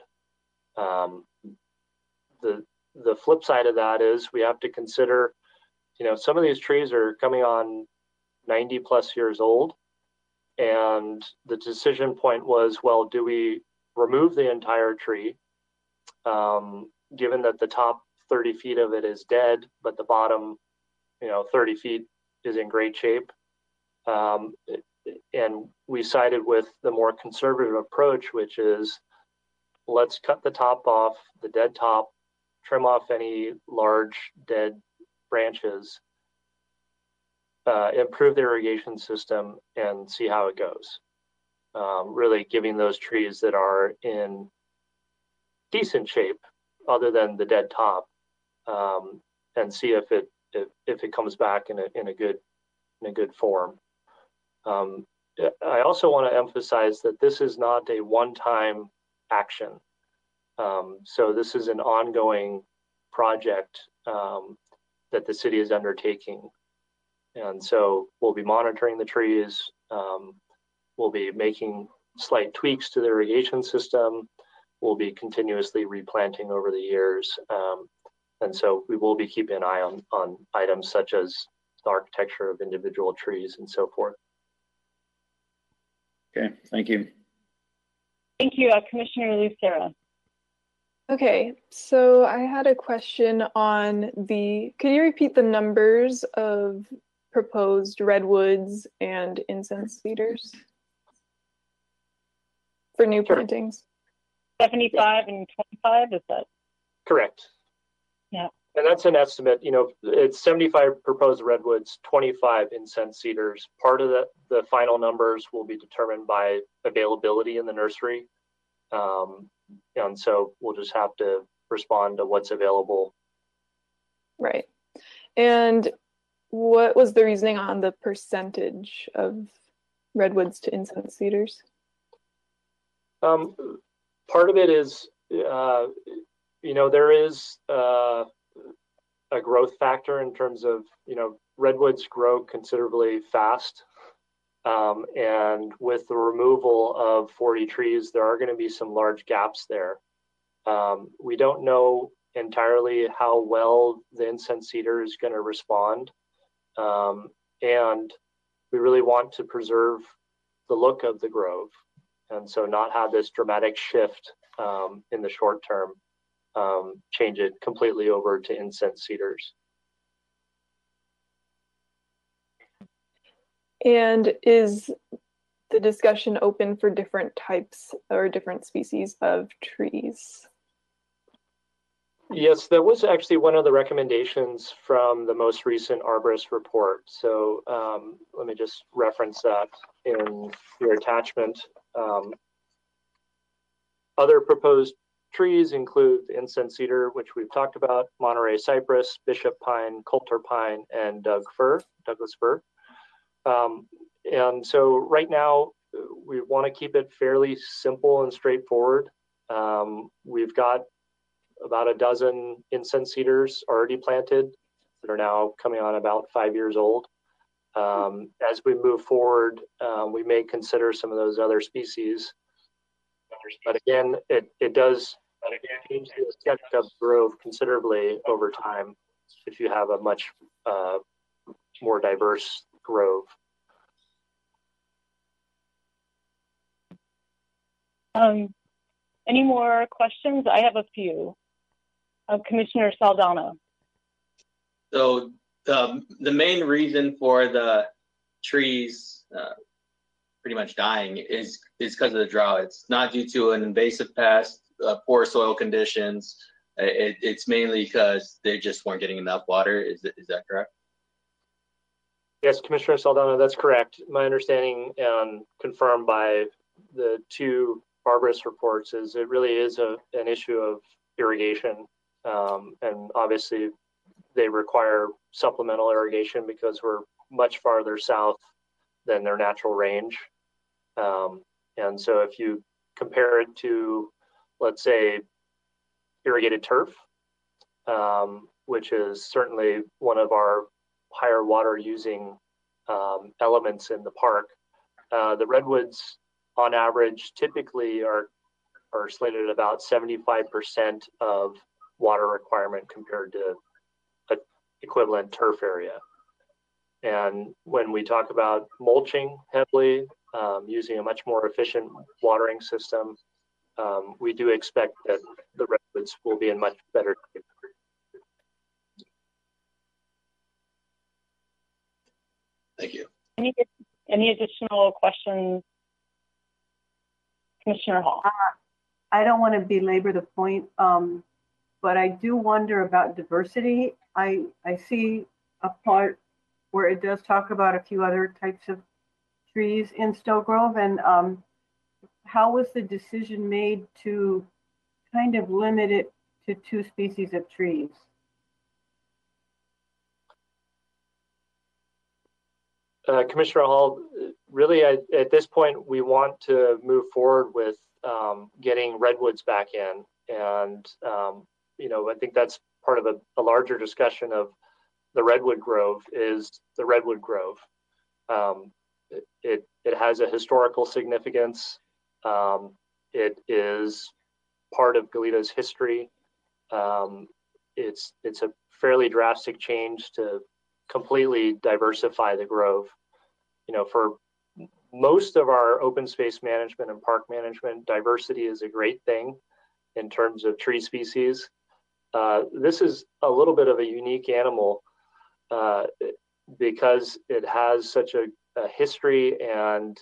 The flip side of that is we have to consider, some of these trees are coming on 90 plus years old. And the decision point was, well, do we remove the entire tree, given that the top 30 feet of it is dead, but the bottom 30 feet is in great shape. And we sided with the more conservative approach, which is let's cut the top off, the dead top, trim off any large dead branches, improve the irrigation system, and see how it goes. Really giving those trees that are in decent shape, other than the dead top, and see if it comes back in a good form. I also want to emphasize that this is not a one-time action. So this is an ongoing project that the city is undertaking. And so we'll be monitoring the trees. We'll be making slight tweaks to the irrigation system. We'll be continuously replanting over the years. And so we will be keeping an eye on items such as the architecture of individual trees and so forth. Okay, thank you. Thank you, Commissioner Lucera. Okay, so I had a question on can you repeat the numbers of proposed redwoods and incense cedars for new plantings? 75 and 25, is that? Correct. Yeah. And that's an estimate, it's 75 proposed redwoods, 25 incense cedars. Part of the final numbers will be determined by availability in the nursery. And so we'll just have to respond to what's available. Right. And what was the reasoning on the percentage of redwoods to incense cedars? Part of it is, there is a growth factor in terms of, redwoods grow considerably fast. And with the removal of 40 trees, there are going to be some large gaps there. We don't know entirely how well the incense cedar is going to respond. And we really want to preserve the look of the grove, and so not have this dramatic shift in the short term, change it completely over to incense cedars. And is the discussion open for different types or different species of trees? Yes, that was actually one of the recommendations from the most recent arborist report. So let me just reference that in your attachment. Other proposed trees include the incense cedar, which we've talked about, Monterey cypress, bishop pine, coulter pine, and Douglas fir. And so right now, we want to keep it fairly simple and straightforward. We've got about a dozen incense cedars already planted that are now coming on about 5 years old. As we move forward, we may consider some of those other species. But again, it does change the aesthetic of the grove considerably over time if you have a much more diverse grove. Any more questions? I have a few. Commissioner Saldana. So the main reason for the trees pretty much dying is because of the drought. It's not due to an invasive pest, poor soil conditions. It's mainly because they just weren't getting enough water. Is that correct? Yes, Commissioner Saldana, that's correct. My understanding, and confirmed by the two arborist reports, is it really is an issue of irrigation. And obviously they require supplemental irrigation because we're much farther south than their natural range. And so if you compare it to, let's say, irrigated turf, which is certainly one of our higher water using elements in the park, the redwoods on average typically are slated at about 75% of water requirement compared to an equivalent turf area. And when we talk about mulching heavily, using a much more efficient watering system, we do expect that the redwoods will be in much better shape. Thank you. Any additional questions? Commissioner Hall. I don't want to belabor the point, but I do wonder about diversity. I see a part where it does talk about a few other types of trees in Stowe Grove, and how was the decision made to kind of limit it to 2 species of trees? Commissioner Hall, really at this point, we want to move forward with getting redwoods back in. And, I think that's part of a larger discussion of the Redwood Grove is the Redwood Grove. It has a historical significance. It is part of Goleta's history. It's a fairly drastic change to completely diversify the grove. For most of our open space management and park management, diversity is a great thing in terms of tree species. This is a little bit of a unique animal because it has such a history, and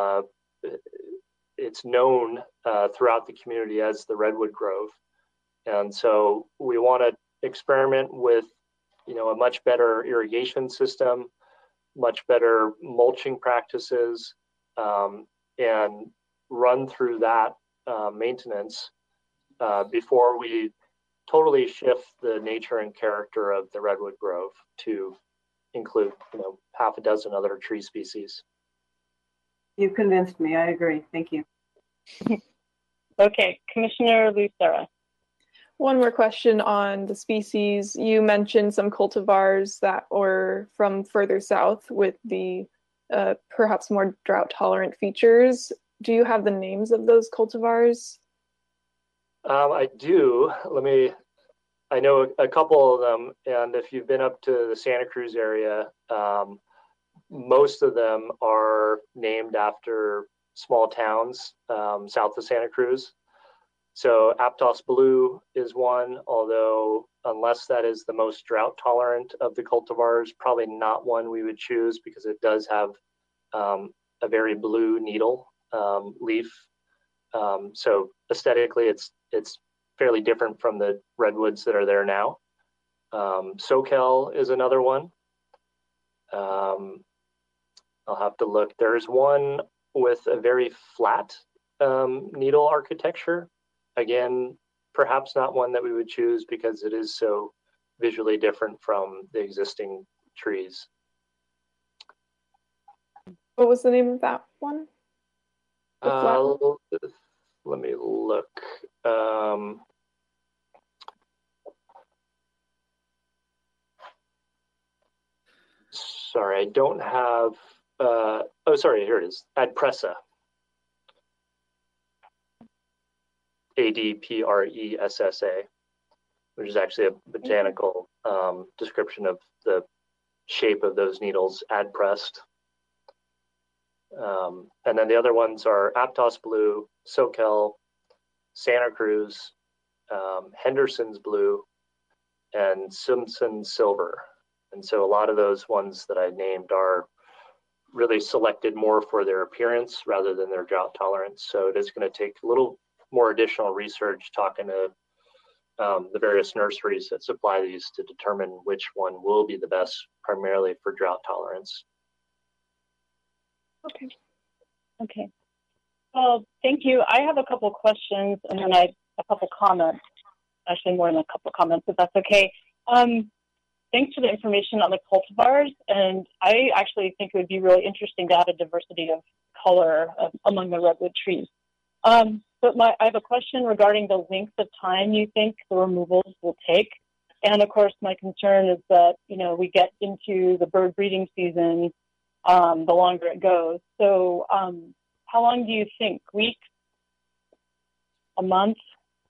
it's known throughout the community as the Redwood Grove. And so we want to experiment with a much better irrigation system, much better mulching practices, and run through that maintenance before we totally shift the nature and character of the Redwood Grove to include, half a dozen other tree species. You convinced me. I agree. Thank you. Okay, Commissioner Lucera. One more question on the species. You mentioned some cultivars that were from further south with the perhaps more drought tolerant features. Do you have the names of those cultivars? I do. I know a couple of them, and if you've been up to the Santa Cruz area, most of them are named after small towns south of Santa Cruz. So Aptos Blue is one, although unless that is the most drought tolerant of the cultivars, probably not one we would choose because it does have a very blue needle leaf. So aesthetically, it's fairly different from the redwoods that are there now. Soquel is another one. I'll have to look. There's one with a very flat needle architecture. Again, perhaps not one that we would choose because it is so visually different from the existing trees. What was the name of that one? The flat one? Let me look. Sorry, I don't have, oh, sorry, here it is, Adpressa. ADPRESSA, which is actually a botanical description of the shape of those needles, adpressed. And then the other ones are Aptos Blue, Soquel, Santa Cruz, Henderson's Blue, and Simpson Silver. And so a lot of those ones that I named are really selected more for their appearance rather than their drought tolerance. So it is going to take a little more additional research talking to the various nurseries that supply these to determine which one will be the best primarily for drought tolerance. Okay. Okay. Well, thank you. I have a couple questions and then a couple comments. Actually, more than a couple comments, if that's okay. Thanks for the information on the cultivars, and I actually think it would be really interesting to have a diversity of color among the redwood trees. But I have a question regarding the length of time you think the removals will take. And of course, my concern is that, we get into the bird breeding season, the longer it goes. So how long do you think? Weeks? A month?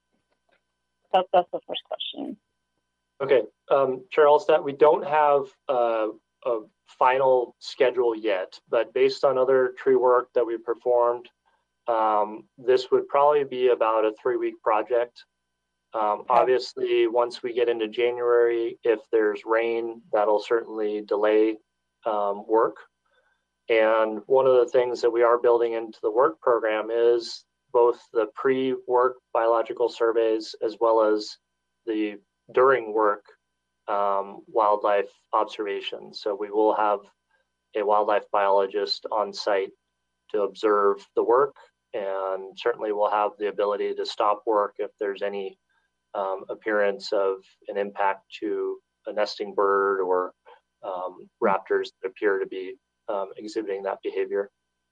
That's the first question. Okay, Charles, that we don't have a final schedule yet, but based on other tree work that we performed, this would probably be about a 3-week project. Obviously, once we get into January, if there's rain, that'll certainly delay work. And one of the things that we are building into the work program is both the pre-work biological surveys as well as the during work wildlife observations. So we will have a wildlife biologist on site to observe the work, and certainly we'll have the ability to stop work if there's any appearance of an impact to a nesting bird or raptors that appear to be exhibiting that behavior.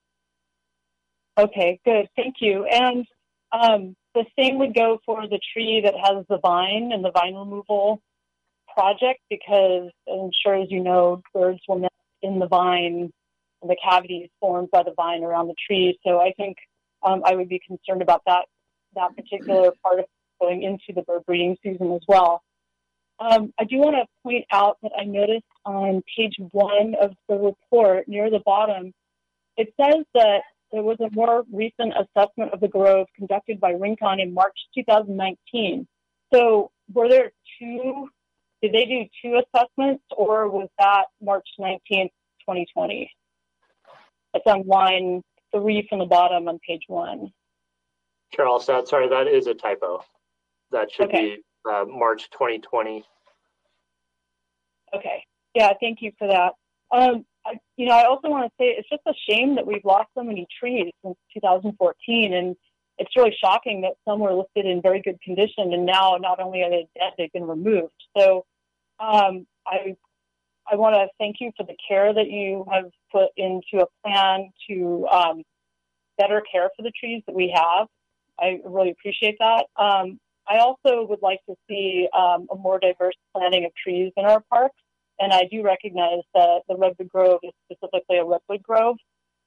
Okay, good. Thank you. And the same would go for the tree that has the vine and the vine removal project, because I'm sure, as you know, birds will nest in the vine, the cavities formed by the vine around the tree. So I think I would be concerned about that particular part of going into the bird breeding season as well. I do want to point out that I noticed on page 1 of the report, near the bottom, it says that there was a more recent assessment of the grove conducted by Rincon in March 2019. So were there did they do 2 assessments, or was that March 19th, 2020? It's on line 3 from the bottom on page 1. Charles, sorry, that is a typo. That should be March 2020. Okay. Yeah, thank you for that. I also want to say it's just a shame that we've lost so many trees since 2014, and it's really shocking that some were listed in very good condition, and now not only are they dead, they've been removed. So I want to thank you for the care that you have put into a plan to better care for the trees that we have. I really appreciate that. I also would like to see a more diverse planting of trees in our parks. And I do recognize that the Redwood Grove is specifically a redwood grove.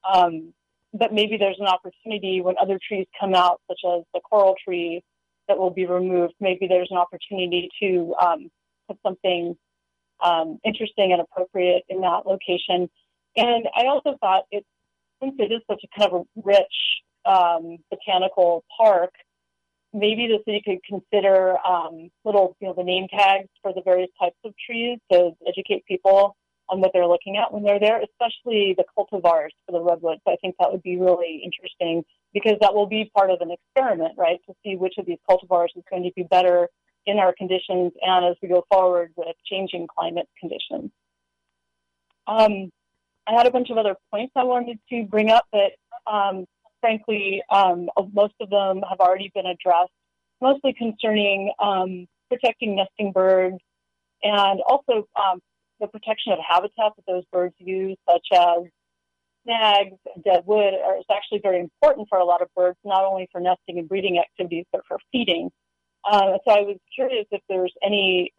But maybe there's an opportunity when other trees come out, such as the coral tree that will be removed, maybe there's an opportunity to put something interesting and appropriate in that location. And I also thought since it is such a kind of a rich botanical park, maybe the city could consider little, the name tags for the various types of trees to educate people on what they're looking at when they're there, especially the cultivars for the redwoods. I think that would be really interesting because that will be part of an experiment, right, to see which of these cultivars is going to be better in our conditions and as we go forward with changing climate conditions. I had a bunch of other points I wanted to bring up that, frankly, most of them have already been addressed, mostly concerning protecting nesting birds and also the protection of habitat that those birds use, such as snags, dead wood, is actually very important for a lot of birds, not only for nesting and breeding activities, but for feeding. So I was curious if there's any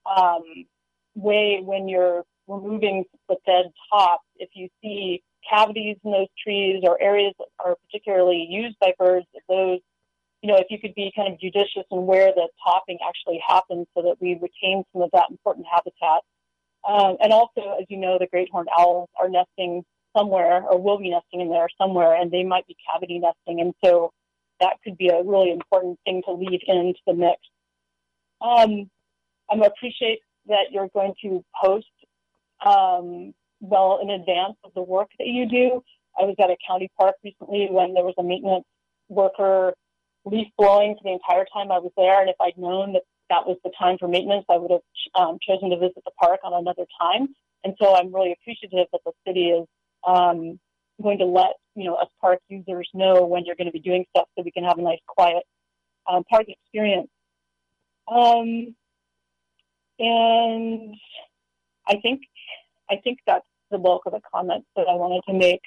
way when you're removing the dead tops, if you see cavities in those trees or areas that are particularly used by birds, if you could be kind of judicious in where the topping actually happens so that we retain some of that important habitat. And also, as you know, the great horned owls are nesting somewhere or will be nesting in there somewhere, and they might be cavity nesting. And so that could be a really important thing to leave into the mix. I appreciate that you're going to post well in advance of the work that you do. I was at a county park recently when there was a maintenance worker leaf blowing for the entire time I was there. And if I'd known that that was the time for maintenance, I would have chosen to visit the park on another time. And so I'm really appreciative that the city is going to let us park users know when you're going to be doing stuff so we can have a nice, quiet park experience. And I think that's the bulk of the comments that I wanted to make.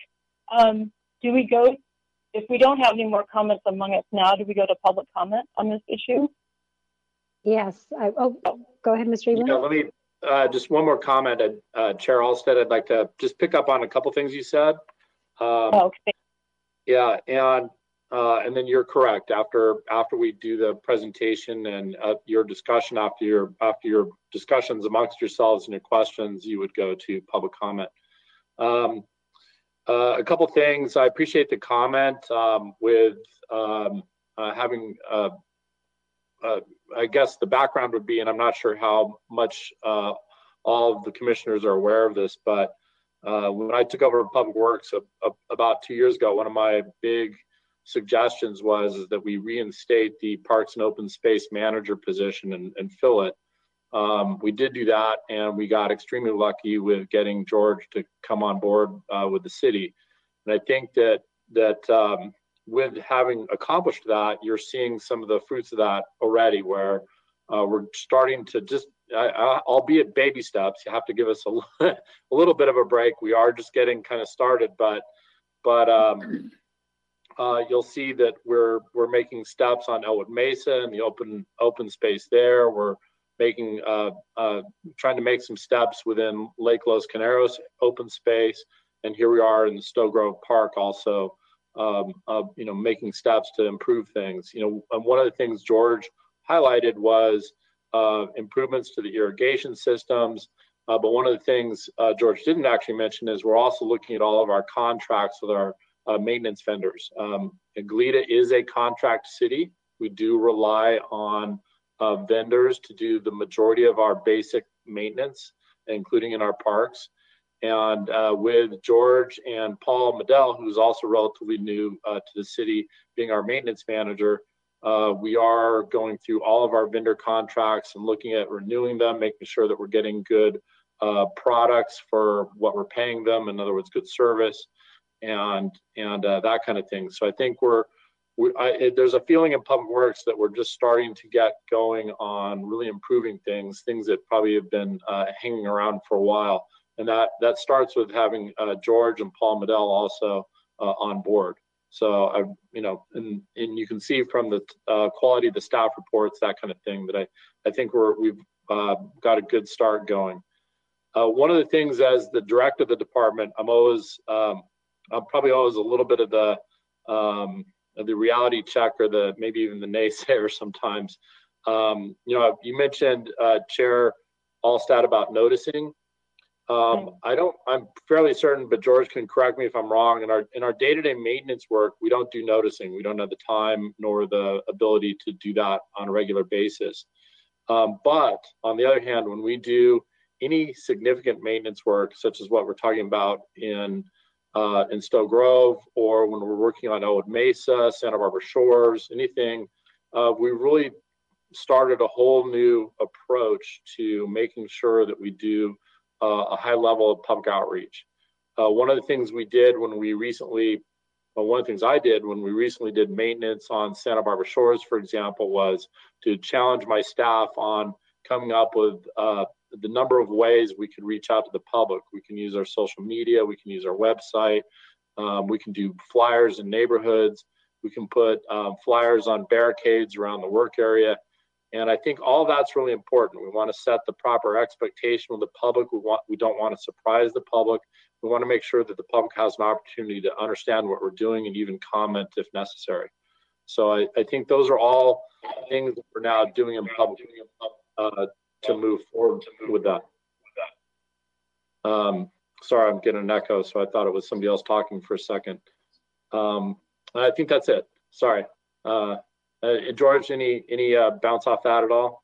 If we don't have any more comments among us now, do we go to public comment on this issue? Yes. Go ahead, Mr. Evelyn. Yeah, let me just one more comment. Chair Alstead, I'd like to just pick up on a couple things you said. Okay. Yeah, and then you're correct. After we do the presentation and your discussion, after your discussions amongst yourselves and your questions, you would go to public comment. A couple things. I appreciate the comment with having. I guess the background would be, and I'm not sure how much all of the commissioners are aware of this, but when I took over Public Works about 2 years ago, one of my big suggestions was that we reinstate the Parks and Open Space Manager position and fill it. We did do that, and we got extremely lucky with getting George to come on board with the city. And I think that with having accomplished that, you're seeing some of the fruits of that already, where we're starting to just, albeit baby steps, you have to give us a little bit of a break. We are just getting kind of started, but you'll see that we're making steps on Elwood Mesa and the open space there. We're making trying to make some steps within Lake Los Caneros open space, and here we are in the Stowe Grove Park also. Making steps to improve things. And one of the things George highlighted was improvements to the irrigation systems. But one of the things George didn't actually mention is we're also looking at all of our contracts with our maintenance vendors. Goleta is a contract city. We do rely on vendors to do the majority of our basic maintenance, including in our parks. And with George and Paul Medell, who's also relatively new to the city, being our maintenance manager, we are going through all of our vendor contracts and looking at renewing them, making sure that we're getting good products for what we're paying them. In other words, good service and that kind of thing. So I think there's a feeling in Public Works that we're just starting to get going on really improving things that probably have been hanging around for a while. And that starts with having George and Paul Medell also on board. So and you can see from the quality of the staff reports, that kind of thing, that I think we've got a good start going. One of the things as the director of the department, I'm probably always a little bit of the reality check or maybe even the naysayer sometimes. You mentioned Chair Alstead about noticing. I'm fairly certain, but George can correct me if I'm wrong. In our day-to-day maintenance work, we don't do noticing. We don't have the time nor the ability to do that on a regular basis. But on the other hand, when we do any significant maintenance work, such as what we're talking about in Stowe Grove, or when we're working on Old Mesa, Santa Barbara Shores, anything, we really started a whole new approach to making sure that we do a high level of public outreach. One of the things we did when we recently, one of the things I did when we recently did maintenance on Santa Barbara Shores, for example, was to challenge my staff on coming up with the number of ways we could reach out to the public. We can use our social media, we can use our website, we can do flyers in neighborhoods, we can put flyers on barricades around the work area. And I think all that's really important. We want to set the proper expectation with the public. We don't want to surprise the public. We want to make sure that the public has an opportunity to understand what we're doing and even comment if necessary. So I think those are all things that we're now doing in public to move forward with that. Sorry, I'm getting an echo, so I thought it was somebody else talking for a second. I think that's it. Sorry. George, any bounce off that at all?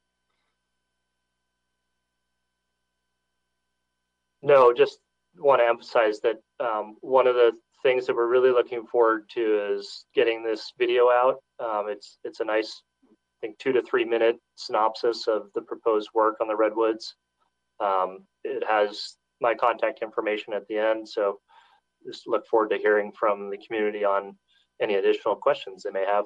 No, just want to emphasize that one of the things that we're really looking forward to is getting this video out. It's a nice, I think, 2 to 3 minute synopsis of the proposed work on the Redwoods. It has my contact information at the end, so just look forward to hearing from the community on any additional questions they may have.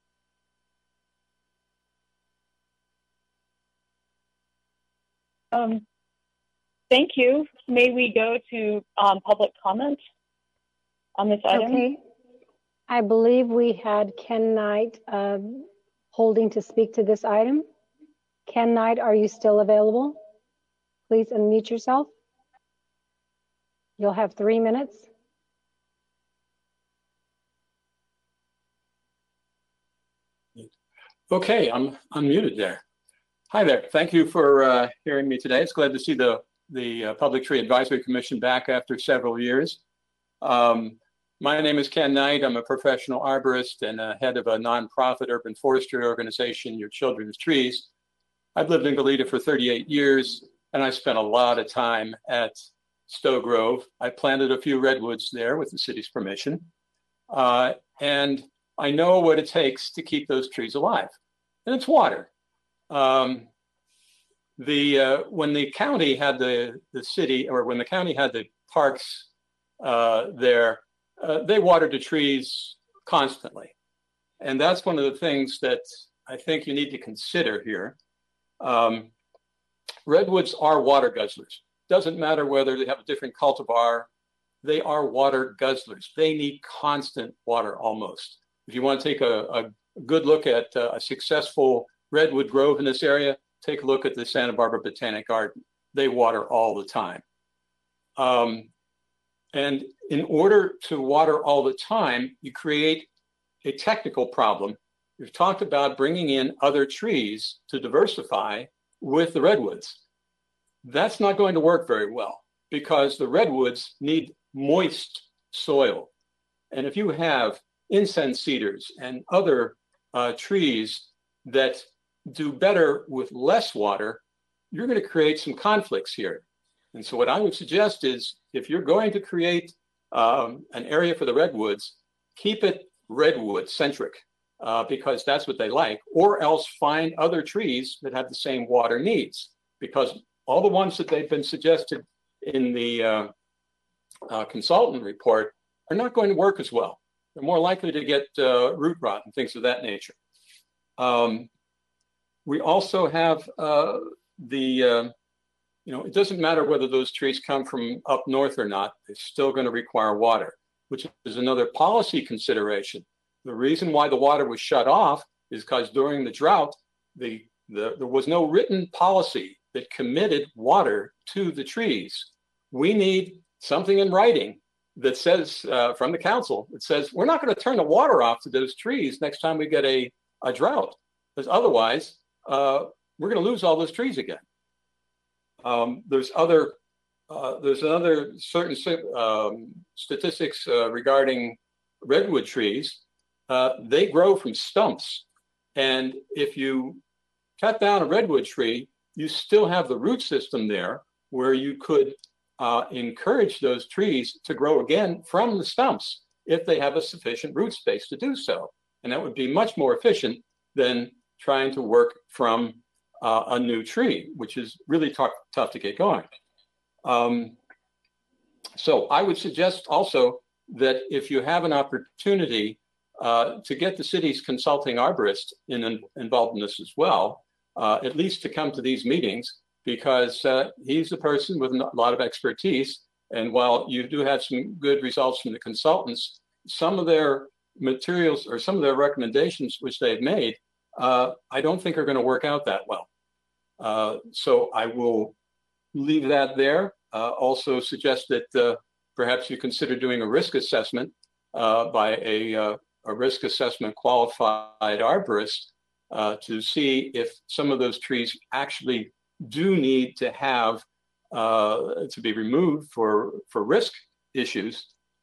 Thank you. May we go to public comment on this item? Okay. I believe we had Ken Knight holding to speak to this item. Ken Knight, are you still available? Please unmute yourself. You'll have 3 minutes. Okay, I'm unmuted there. Hi there. Thank you for hearing me today. It's glad to see the Public Tree Advisory Commission back after several years. My name is Ken Knight. I'm a professional arborist and head of a nonprofit urban forestry organization, Your Children's Trees. I've lived in Goleta for 38 years, and I spent a lot of time at Stowe Grove. I planted a few redwoods there with the city's permission. And I know what it takes to keep those trees alive, and it's water. When the county had the city, or when the county had the parks there, they watered the trees constantly. And that's one of the things that I think you need to consider here. Redwoods are water guzzlers. Doesn't matter whether they have a different cultivar, they are water guzzlers. They need constant water almost. If you want to take a good look at a successful redwood grove in this area, take a look at the Santa Barbara Botanic Garden. They water all the time. And in order to water all the time, you create a technical problem. We've talked about bringing in other trees to diversify with the redwoods. That's not going to work very well because the redwoods need moist soil. And if you have incense cedars and other trees that do better with less water, you're going to create some conflicts here. And so what I would suggest is if you're going to create an area for the redwoods, keep it redwood centric because that's what they like, or else find other trees that have the same water needs, because all the ones that they've been suggested in the consultant report are not going to work as well. They're more likely to get root rot and things of that nature. We also have it doesn't matter whether those trees come from up north or not, they're still going to require water, which is another policy consideration. The reason why the water was shut off is because during the drought, there was no written policy that committed water to the trees. We need something in writing that says, from the council, that says, we're not going to turn the water off to those trees next time we get a drought, because otherwise, we're going to lose all those trees again. There's other There's another certain statistics regarding redwood trees. They grow from stumps. And if you cut down a redwood tree, you still have the root system there where you could encourage those trees to grow again from the stumps if they have a sufficient root space to do so. And that would be much more efficient than trying to work from a new tree, which is really tough to get going. So I would suggest also that if you have an opportunity to get the city's consulting arborist involved in this as well, at least to come to these meetings, because he's a person with a lot of expertise. And while you do have some good results from the consultants, some of their materials or some of their recommendations which they've made, I don't think are going to work out that well. So I will leave that there. Also suggest that perhaps you consider doing a risk assessment by a risk assessment qualified arborist to see if some of those trees actually do need to have to be removed for risk issues.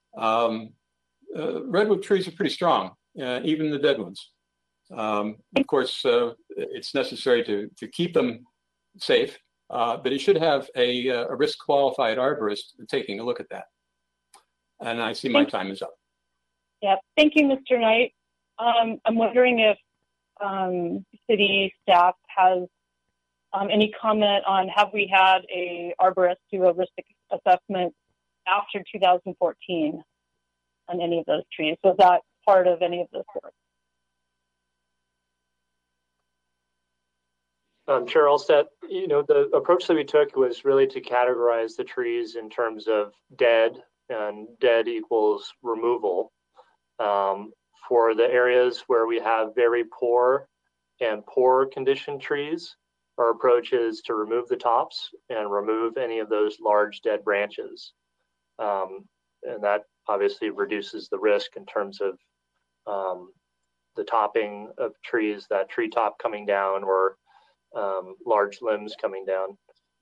Redwood trees are pretty strong, even the dead ones. Of course, it's necessary to keep them safe, but you should have a risk qualified arborist taking a look at that. And I see my time is up. Yep. Thank you, Mr. Knight. I'm wondering if city staff has any comment on, have we had a arborist do a risk assessment after 2014 on any of those trees? Was that part of any of this work? Chair Alstead, you know, the approach that we took was really to categorize the trees in terms of dead, and dead equals removal. For the areas where we have very poor and poor condition trees, our approach is to remove the tops and remove any of those large dead branches. And that obviously reduces the risk in terms of the topping of trees, that tree top coming down, or large limbs coming down.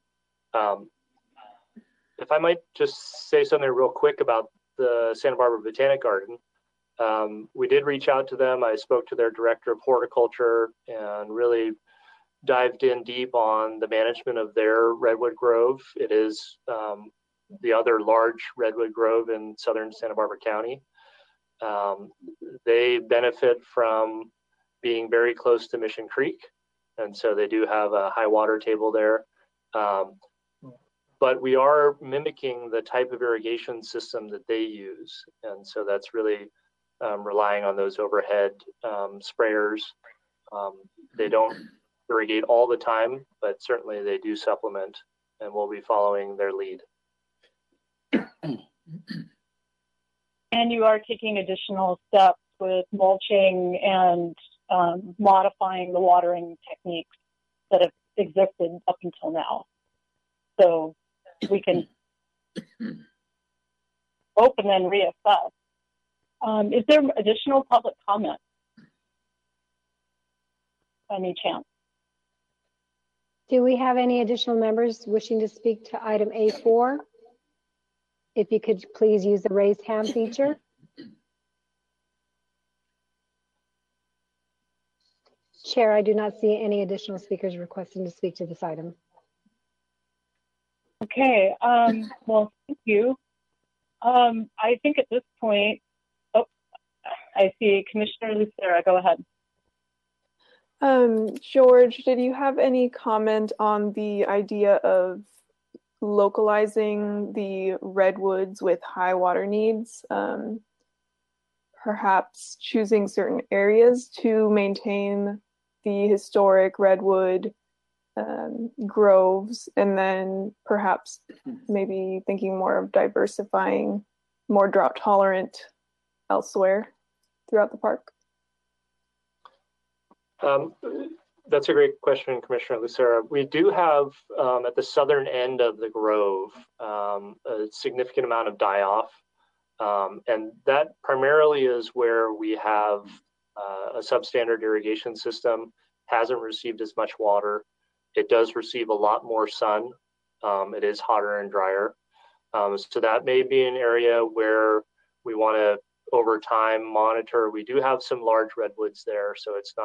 If I might just say something real quick about the Santa Barbara Botanic Garden. We did reach out to them. I spoke to their director of horticulture and really dived in deep on the management of their redwood grove. It is the other large redwood grove in southern Santa Barbara County. They benefit from being very close to Mission Creek, and so they do have a high water table there. But we are mimicking the type of irrigation system that they use, and so that's really relying on those overhead sprayers. They don't irrigate all the time, but certainly they do supplement, and we'll be following their lead. And you are taking additional steps with mulching and modifying the watering techniques that have existed up until now. So we can open and reassess. Is there additional public comment by any chance? Do we have any additional members wishing to speak to item A4? If you could please use the raise hand feature. Chair, I do not see any additional speakers requesting to speak to this item. Okay, well, thank you. I think at this point, I see Commissioner Lucera, go ahead. George, did you have any comment on the idea of localizing the redwoods with high water needs? Perhaps choosing certain areas to maintain the historic redwood groves, and then perhaps maybe thinking more of diversifying more drought tolerant elsewhere throughout the park? That's a great question, Commissioner Lucera. We do have at the southern end of the grove a significant amount of die-off, and that primarily is where we have a substandard irrigation system, hasn't received as much water. It does receive a lot more sun It is hotter and drier. So that may be an area where we want to, over time, monitor. We do have some large redwoods there, so it's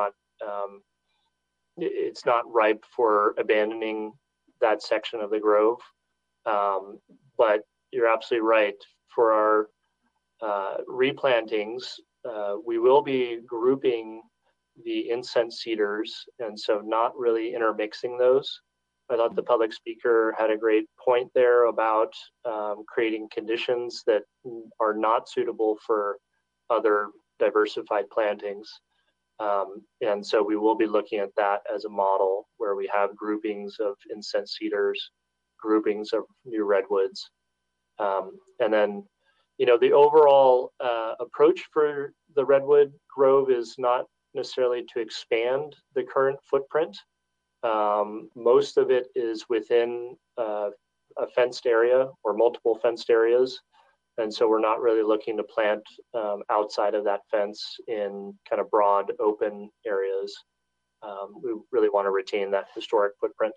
not ripe for abandoning that section of the grove. But you're absolutely right. For our replantings, we will be grouping the incense cedars, and so not really intermixing those. I thought the public speaker had a great point there about creating conditions that are not suitable for other diversified plantings. And so we will be looking at that as a model where we have groupings of incense cedars, groupings of new redwoods. And then, the overall approach for the redwood grove is not necessarily to expand the current footprint. Most of it is within a fenced area or multiple fenced areas. And so we're not really looking to plant outside of that fence in kind of broad open areas. We really want to retain that historic footprint.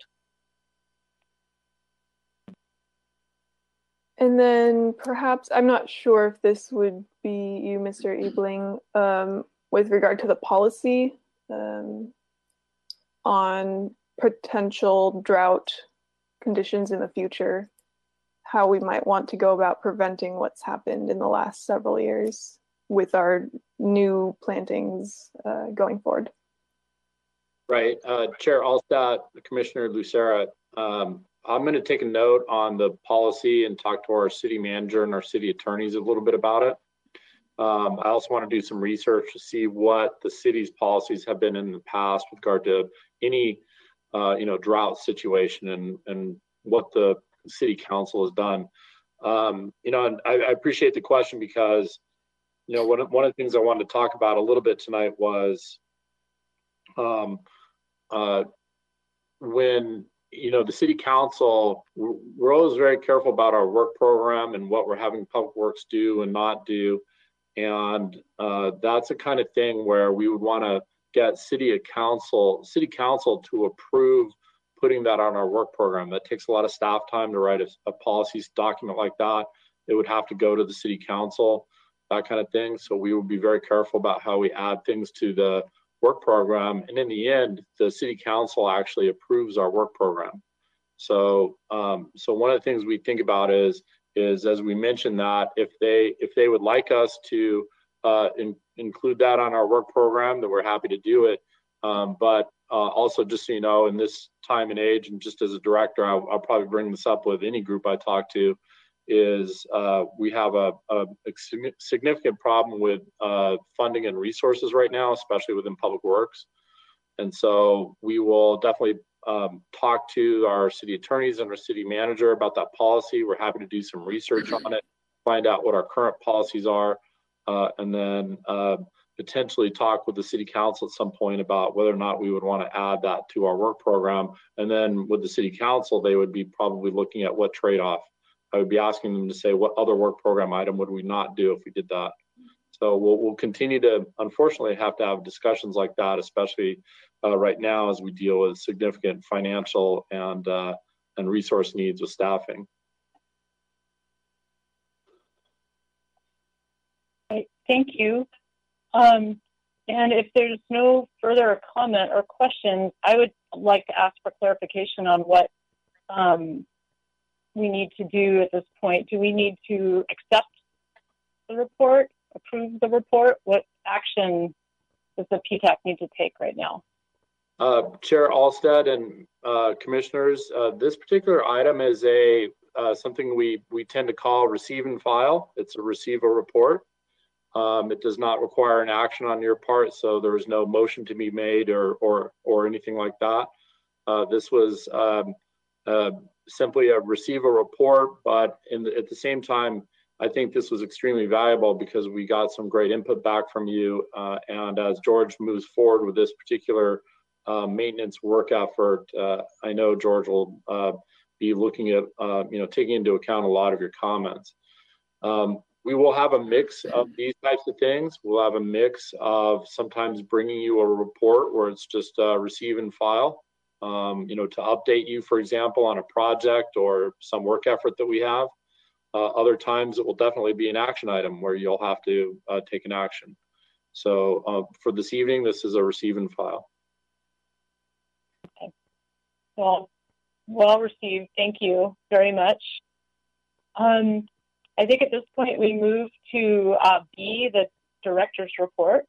And then perhaps, I'm not sure if this would be you, Mr. Ebling, with regard to the policy on potential drought conditions in the future, how we might want to go about preventing what's happened in the last several years with our new plantings going forward. Right. Chair Alstott, Commissioner Lucera, I'm going to take a note on the policy and talk to our city manager and our city attorneys a little bit about it. I also want to do some research to see what the city's policies have been in the past with regard to any, drought situation and what the city council has done. And I appreciate the question because, one of the things I wanted to talk about a little bit tonight was when, the city council, we're always very careful about our work program and what we're having public works do and not do. And that's the kind of thing where we would want to get city council to approve putting that on our work program. That takes a lot of staff time to write a policies document like that. It would have to go to the city council, that kind of thing. So we would be very careful about how we add things to the work program. And in the end, the city council actually approves our work program. So one of the things we think about is as we mentioned that if they would like us to include that on our work program, then we're happy to do it. But also, just so you know, in this time and age, and just as a director, I'll probably bring this up with any group I talk to, is we have a significant problem with funding and resources right now, especially within public works. And so we will definitely talk to our city attorneys and our city manager about that policy. We're happy to do some research on it, find out what our current policies are, and then potentially talk with the city council at some point about whether or not we would want to add that to our work program. And then with the city council, they would be probably looking at what trade-off. I would be asking them to say, what other work program item would we not do if we did that? So we'll continue to, unfortunately, have to have discussions like that, especially right now as we deal with significant financial and resource needs with staffing. Right, thank you. And if there's no further comment or questions, I would like to ask for clarification on what we need to do at this point. Do we need to accept the report, approve the report? What action does the PTAC need to take right now? Chair Alstead and commissioners, this particular item is something we tend to call receive and file. It's a receive a report. It does not require an action on your part, so there is no motion to be made or anything like that. This was simply a receive a report, but at the same time, I think this was extremely valuable because we got some great input back from you. And as George moves forward with this particular maintenance work effort, I know George will be looking at, taking into account a lot of your comments. We will have a mix of these types of things. We'll have a mix of sometimes bringing you a report where it's just receive and file. to update you, for example, on a project or some work effort that we have. Other times it will definitely be an action item where you'll have to take an action. So for this evening, this is a receive and file. Okay. Well received. Thank you very much. I think at this point we move to B, the director's report.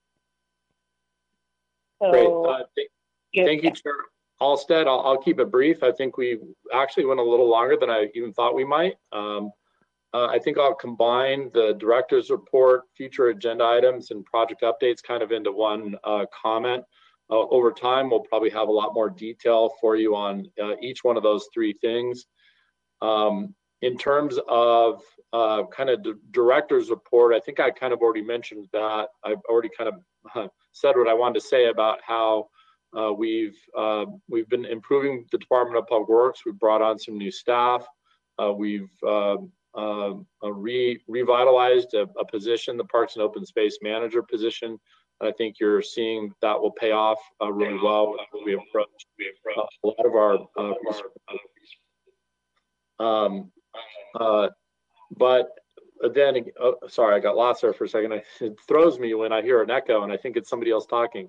So, great. Thank you, Chair Halstead. I'll keep it brief. I think we actually went a little longer than I even thought we might. I think I'll combine the director's report, future agenda items, and project updates kind of into one comment. Over time, we'll probably have a lot more detail for you on each one of those three things. In terms of kind of the director's report, I think I kind of already mentioned that. I've already kind of said what I wanted to say about how we've been improving the Department of Public Works. We've brought on some new staff. We've revitalized a position, the Parks and Open Space Manager position. I think you're seeing that will pay off really well. We approach a lot of our but then, sorry, I got lost there for a second. It throws me when I hear an echo and I think it's somebody else talking.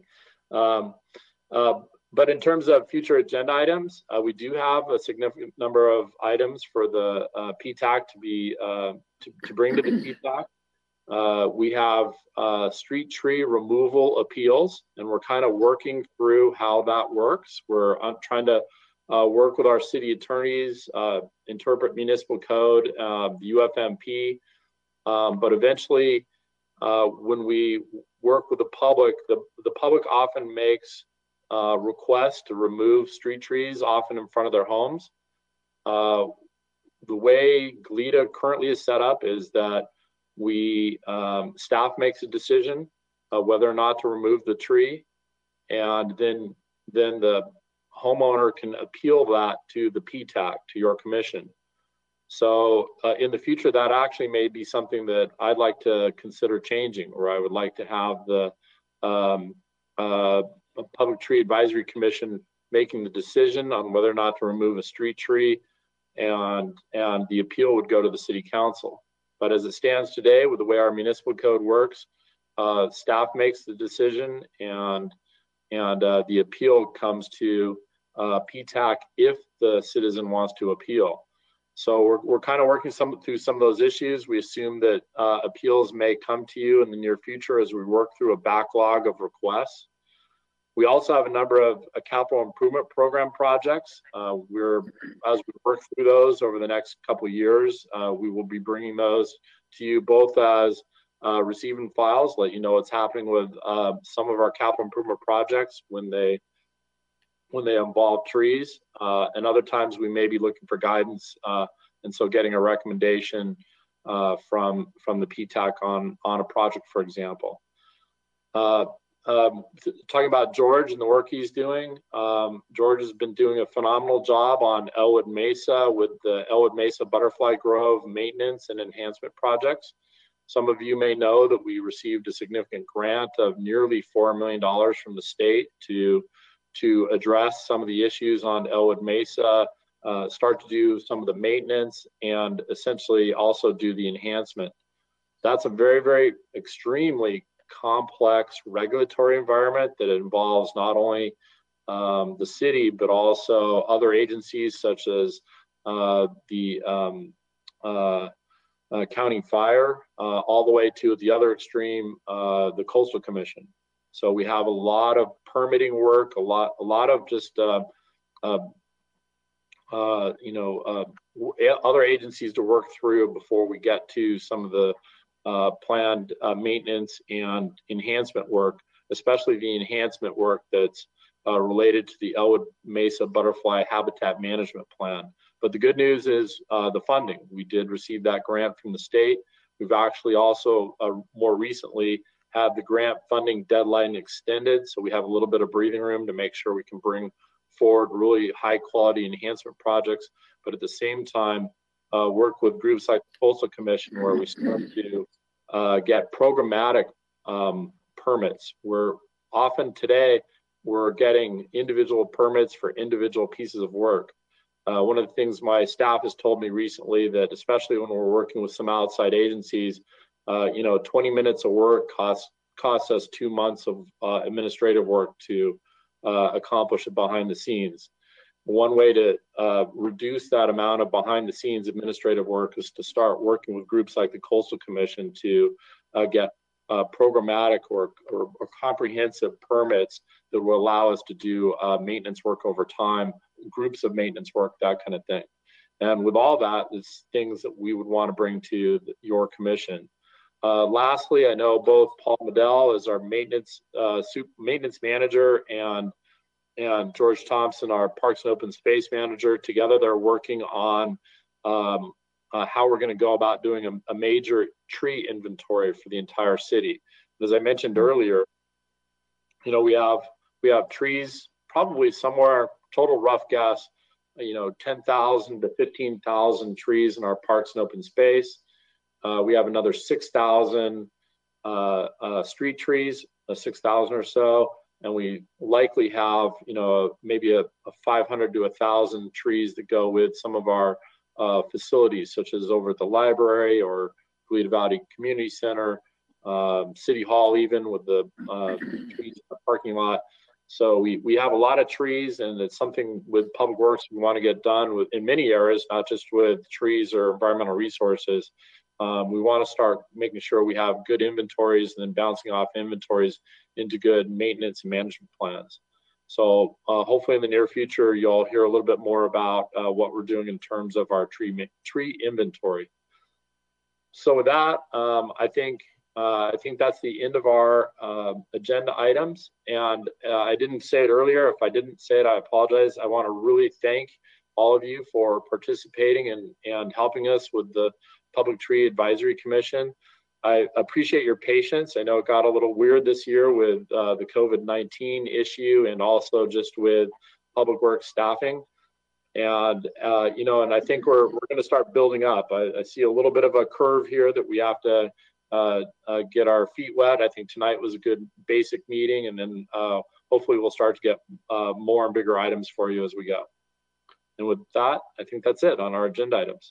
But in terms of future agenda items, we do have a significant number of items for the PTAC to bring to the PTAC. We have street tree removal appeals, and we're kind of working through how that works. We're trying to work with our city attorneys, interpret municipal code, the UFMP, but eventually when we work with the public often makes requests to remove street trees, often in front of their homes. The way GLEDA currently is set up is that staff makes a decision whether or not to remove the tree, and then the homeowner can appeal that to the PTAC, to your commission. So in the future, that actually may be something that I'd like to consider changing, or I would like to have the Public Tree Advisory Commission making the decision on whether or not to remove a street tree, and the appeal would go to the City Council. But as it stands today, with the way our municipal code works, staff makes the decision, and the appeal comes to PTAC if the citizen wants to appeal. So we're kind of working through some of those issues. We assume that appeals may come to you in the near future as we work through a backlog of requests. We also have a number of capital improvement program projects. As we work through those over the next couple of years, we will be bringing those to you both as receiving files, let you know what's happening with some of our capital improvement projects when they involve trees, and other times we may be looking for guidance, and so getting a recommendation from the PTAC on a project, for example. Talking about George and the work he's doing, George has been doing a phenomenal job on Elwood Mesa with the Elwood Mesa Butterfly Grove maintenance and enhancement projects. Some of you may know that we received a significant grant of nearly $4 million from the state to address some of the issues on Elwood Mesa, start to do some of the maintenance, and essentially also do the enhancement. That's a very, very extremely complex regulatory environment that involves not only the city, but also other agencies such as the county fire, all the way to the other extreme, the Coastal Commission. So we have a lot of permitting work, a lot of just other agencies to work through before we get to some of the planned maintenance and enhancement work, especially the enhancement work that's related to the Elwood Mesa Butterfly Habitat Management Plan. But the good news is the funding. We did receive that grant from the state. We've actually also more recently had the grant funding deadline extended, so we have a little bit of breathing room to make sure we can bring forward really high quality enhancement projects, but at the same time work with groups like the Coastal Commission where we start to get programmatic permits. Where often today we're getting individual permits for individual pieces of work. One of the things my staff has told me recently, that especially when we're working with some outside agencies, 20 minutes of work costs us 2 months of administrative work to accomplish it behind the scenes. One way to reduce that amount of behind the scenes administrative work is to start working with groups like the Coastal Commission to get programmatic or comprehensive permits that will allow us to do maintenance work over time, groups of maintenance work, that kind of thing. And with all that, it's things that we would want to bring to your commission. Lastly, I know both Paul Medell as our maintenance manager and George Thompson, our Parks and Open Space manager. Together, they're working on how we're going to go about doing a major tree inventory for the entire city. As I mentioned earlier, we have trees, probably somewhere, total rough guess, 10,000 to 15,000 trees in our parks and open space. We have another 6,000 street trees, 6,000 or so, and we likely have, maybe a 500 to 1,000 trees that go with some of our facilities, such as over at the library or Goleta Valley Community Center, City Hall, even with the trees in the parking lot. So we have a lot of trees, and it's something with Public Works we want to get done in many areas, not just with trees or environmental resources. We want to start making sure we have good inventories and then bouncing off inventories into good maintenance and management plans. So hopefully in the near future, you'll hear a little bit more about what we're doing in terms of our tree inventory. So with that, I think that's the end of our agenda items. And I didn't say it earlier. If I didn't say it, I apologize. I want to really thank all of you for participating and helping us with the Public Tree Advisory Commission. I appreciate your patience. I know it got a little weird this year with the COVID-19 issue and also just with Public Works staffing. And, and I think we're going to start building up. I see a little bit of a curve here that we have to get our feet wet. I think tonight was a good basic meeting, and then hopefully we'll start to get more and bigger items for you as we go. And with that, I think that's it on our agenda items.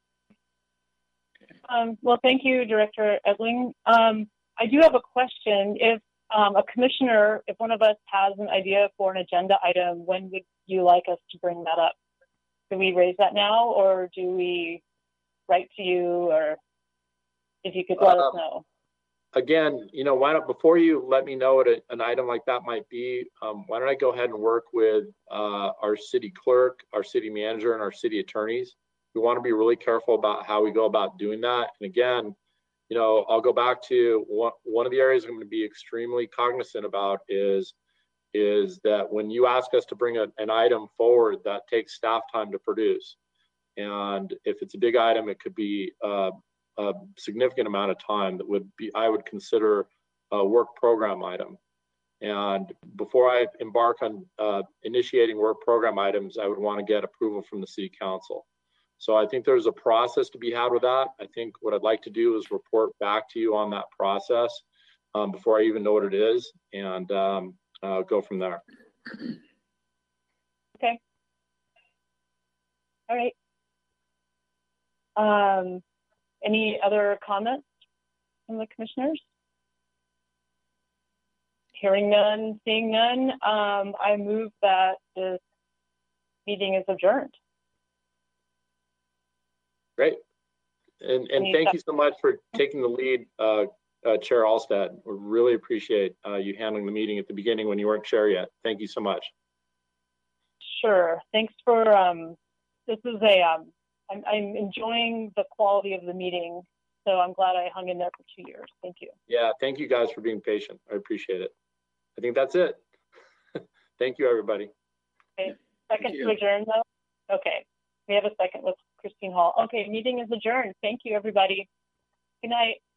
Well, thank you, Director Edling. I do have a question. If a commissioner, if one of us has an idea for an agenda item, when would you like us to bring that up? Do we raise that now, or do we write to you, or if you could let us know? Again, why don't, before you let me know what an item like that might be, why don't I go ahead and work with our city clerk, our city manager, and our city attorneys. We want to be really careful about how we go about doing that. And again, I'll go back to one of the areas I'm going to be extremely cognizant about is that when you ask us to bring an item forward, that takes staff time to produce. And if it's a big item, it could be a significant amount of time that I would consider a work program item. And before I embark on initiating work program items, I would want to get approval from the city council. So I think there's a process to be had with that. I think what I'd like to do is report back to you on that process before I even know what it is, and go from there. Okay. All right. Any other comments from the commissioners? Hearing none, seeing none, I move that this meeting is adjourned. Great. And thank you so much for taking the lead, Chair Alstead. We really appreciate you handling the meeting at the beginning when you weren't chair yet. Thank you so much. Sure. Thanks for, this is I'm enjoying the quality of the meeting, so I'm glad I hung in there for 2 years. Thank you. Yeah, thank you guys for being patient. I appreciate it. I think that's it. Thank you, everybody. Okay. Second to adjourn, though? Okay. We have a second with Christine Hall. Okay, meeting is adjourned. Thank you, everybody. Good night.